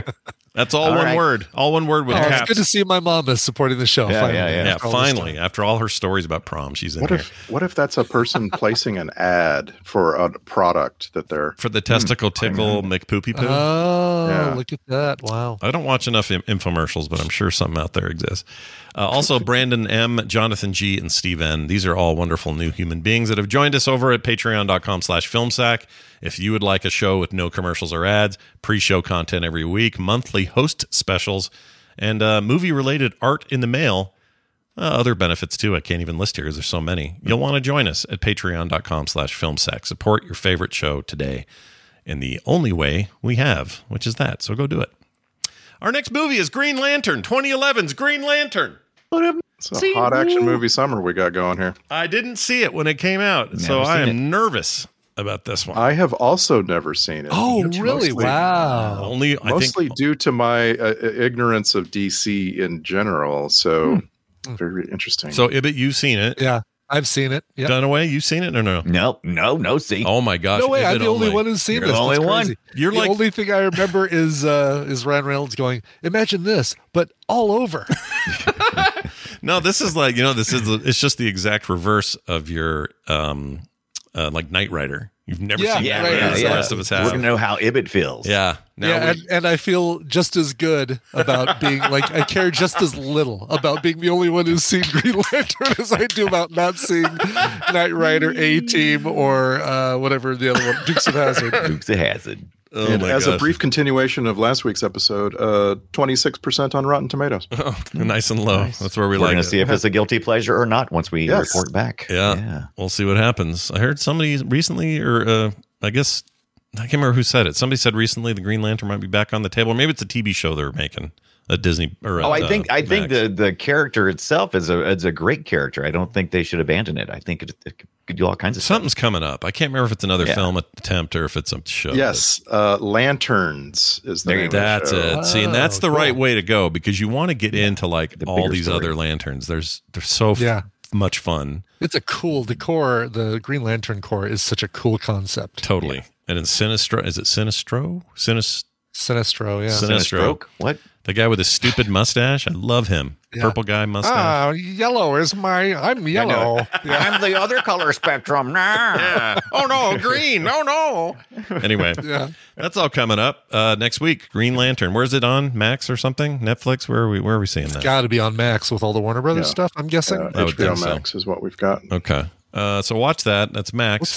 [SPEAKER 4] That's all one word. All one word with caps.
[SPEAKER 9] It's good to see my mom is supporting the show.
[SPEAKER 8] Yeah,
[SPEAKER 4] finally. After all her stories about prom, she's in here.
[SPEAKER 10] What if that's a person placing an ad for a product that they're...
[SPEAKER 4] For the testicle tickle McPoopy poo?
[SPEAKER 9] Oh, look at that. Wow.
[SPEAKER 4] I don't watch enough infomercials, but I'm sure something out there exists. Also, Brandon M., Jonathan G., and Steve N. These are all wonderful new human beings that have joined us over at patreon.com/filmsack. If you would like a show with no commercials or ads, pre-show content every week, monthly host specials, and movie-related art in the mail, other benefits too, I can't even list here because there's so many. You'll want to join us at patreon.com/filmsack. Support your favorite show today in the only way we have, which is that. So go do it. Our next movie is Green Lantern, 2011's Green Lantern.
[SPEAKER 10] It's a hot action movie summer we got going here.
[SPEAKER 4] I didn't see it when it came out, so I am nervous about this one.
[SPEAKER 10] I have also never seen it.
[SPEAKER 9] Oh, really? Wow.
[SPEAKER 10] Mostly due to my ignorance of DC in general. So very interesting.
[SPEAKER 4] So, Ibbott, you've seen it.
[SPEAKER 9] Yeah, I've seen it. Yep.
[SPEAKER 4] Dunaway, you've seen it or no?
[SPEAKER 8] No, see.
[SPEAKER 4] Oh my gosh.
[SPEAKER 9] No way, I'm
[SPEAKER 4] Ibbott
[SPEAKER 9] the only one who's seen
[SPEAKER 8] You're
[SPEAKER 9] this.
[SPEAKER 8] the only
[SPEAKER 9] That's
[SPEAKER 8] one.
[SPEAKER 9] crazy.
[SPEAKER 4] You're
[SPEAKER 9] the only thing I remember is Ryan Reynolds going, imagine this, but all over.
[SPEAKER 4] No, this is like, it's just the exact reverse of your like Knight Rider. You've never seen Knight Rider, as the rest of us have.
[SPEAKER 8] We're going to know how Ibbott feels.
[SPEAKER 4] Yeah.
[SPEAKER 9] And I feel just as good about being like, I care just as little about being the only one who's seen Green Lantern as I do about not seeing Knight Rider, A-Team, or whatever the other one, Dukes of Hazzard.
[SPEAKER 8] Dukes of Hazzard.
[SPEAKER 4] Oh
[SPEAKER 10] and
[SPEAKER 4] my
[SPEAKER 10] as
[SPEAKER 4] gosh.
[SPEAKER 10] a brief continuation of last week's episode, 26% on Rotten Tomatoes.
[SPEAKER 4] Oh, nice and low.
[SPEAKER 8] Nice.
[SPEAKER 4] That's where we
[SPEAKER 8] We're
[SPEAKER 4] like
[SPEAKER 8] going
[SPEAKER 4] it.
[SPEAKER 8] to see if it's a guilty pleasure or not once we report back.
[SPEAKER 4] Yeah. We'll see what happens. I heard somebody recently, or I guess, I can't remember who said it. Somebody said recently the Green Lantern might be back on the table. Or maybe it's a TV show they're making. A Disney or
[SPEAKER 8] I think the character itself is a great character. I don't think they should abandon it. I think it could do all kinds of
[SPEAKER 4] something's
[SPEAKER 8] stuff.
[SPEAKER 4] coming up. I can't remember if it's another film attempt or if it's a show.
[SPEAKER 10] Yes, Lanterns is the name of the
[SPEAKER 4] That's
[SPEAKER 10] show.
[SPEAKER 4] it. See, and that's the right way to go because you want to get into like all these other lanterns. They're so much fun.
[SPEAKER 9] It's a cool decor. The Green Lantern core is such a cool concept.
[SPEAKER 4] Totally. And in Sinestro, is it Sinestro?
[SPEAKER 9] Sinestro, yeah.
[SPEAKER 4] Sinestro.
[SPEAKER 8] What?
[SPEAKER 4] The guy with his stupid mustache. I love him.
[SPEAKER 9] Yeah.
[SPEAKER 4] Purple guy mustache.
[SPEAKER 9] Yellow is I'm yellow.
[SPEAKER 8] I'm the other color spectrum.
[SPEAKER 4] Yeah. Oh no, green. Oh no. Anyway, that's all coming up next week. Green Lantern. Where's it on? Max or something? Netflix? Where are we seeing that?
[SPEAKER 9] Got to be on Max with all the Warner Brothers stuff, I'm guessing.
[SPEAKER 10] HBO Max is what we've got.
[SPEAKER 4] Okay. So watch that. That's Max.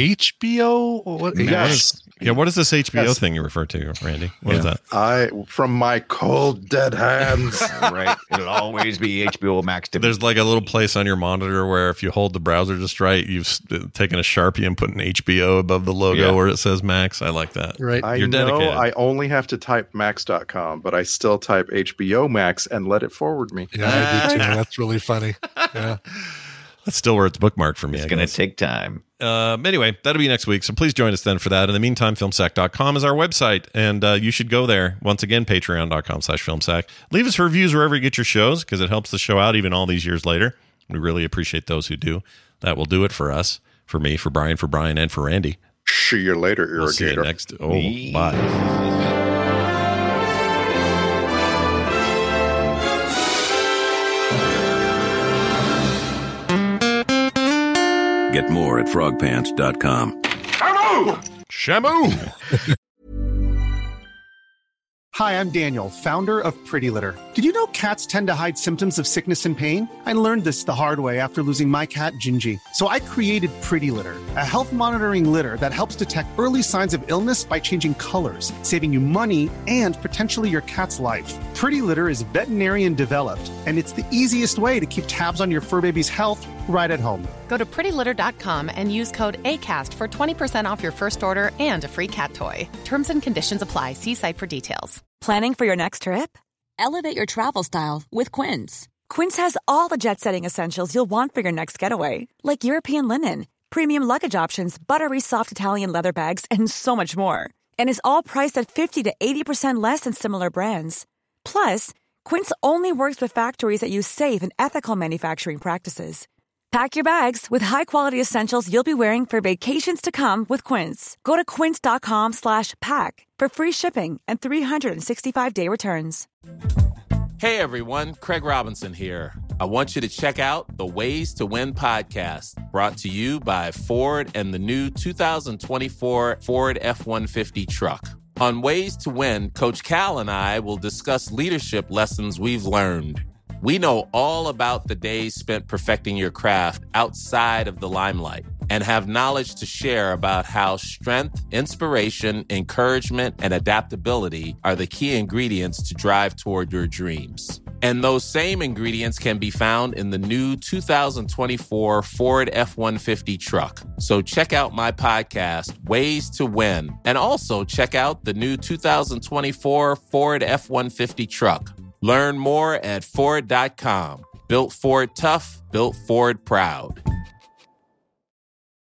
[SPEAKER 9] HBO? What?
[SPEAKER 10] Yes.
[SPEAKER 4] What is this HBO thing you refer to, Randy? What is that?
[SPEAKER 10] From my cold, dead hands.
[SPEAKER 8] Right. It'll always be HBO Max to me.
[SPEAKER 4] There's like a little place on your monitor where if you hold the browser just right, you've taken a Sharpie and put an HBO above the logo where it says Max. I like that.
[SPEAKER 9] Right.
[SPEAKER 10] I
[SPEAKER 4] You're dedicated.
[SPEAKER 10] I only have to type max.com, but I still type HBO Max and let it forward me.
[SPEAKER 9] Yeah, I do too. That's really funny. Yeah.
[SPEAKER 4] That's still where it's bookmarked for me.
[SPEAKER 8] It's going to take time.
[SPEAKER 4] Anyway, that'll be next week. So please join us then for that. In the meantime, filmsack.com is our website, and you should go there. Once again, patreon.com/filmsack. Leave us reviews wherever you get your shows because it helps the show out even all these years later. We really appreciate those who do. That will do it for us, for me, for Brian, and for Randy.
[SPEAKER 10] See you later, irrigator.
[SPEAKER 4] We'll see you next. Oh, bye.
[SPEAKER 16] Get more at frogpants.com.
[SPEAKER 4] Shamu!
[SPEAKER 17] Hi, I'm Daniel, founder of Pretty Litter. Did you know cats tend to hide symptoms of sickness and pain? I learned this the hard way after losing my cat, Gingy. So I created Pretty Litter, a health monitoring litter that helps detect early signs of illness by changing colors, saving you money and potentially your cat's life. Pretty Litter is veterinarian developed, and it's the easiest way to keep tabs on your fur baby's health right at home.
[SPEAKER 18] Go to prettylitter.com and use code ACAST for 20% off your first order and a free cat toy. Terms and conditions apply. See site for details.
[SPEAKER 19] Planning for your next trip? Elevate your travel style with Quince. Quince has all the jet-setting essentials you'll want for your next getaway, like European linen, premium luggage options, buttery soft Italian leather bags, and so much more. And is all priced at 50 to 80% less than similar brands. Plus, Quince only works with factories that use safe and ethical manufacturing practices. Pack your bags with high-quality essentials you'll be wearing for vacations to come with Quince. Go to quince.com/pack for free shipping and 365-day returns.
[SPEAKER 20] Hey everyone, Craig Robinson here. I want you to check out the Ways to Win podcast, brought to you by Ford and the new 2024 Ford F-150 truck. On Ways to Win, Coach Cal and I will discuss leadership lessons we've learned. We know all about the days spent perfecting your craft outside of the limelight and have knowledge to share about how strength, inspiration, encouragement, and adaptability are the key ingredients to drive toward your dreams. And those same ingredients can be found in the new 2024 Ford F-150 truck. So check out my podcast, Ways to Win, and also check out the new 2024 Ford F-150 truck. Learn more at Ford.com. Built Ford tough, built Ford proud.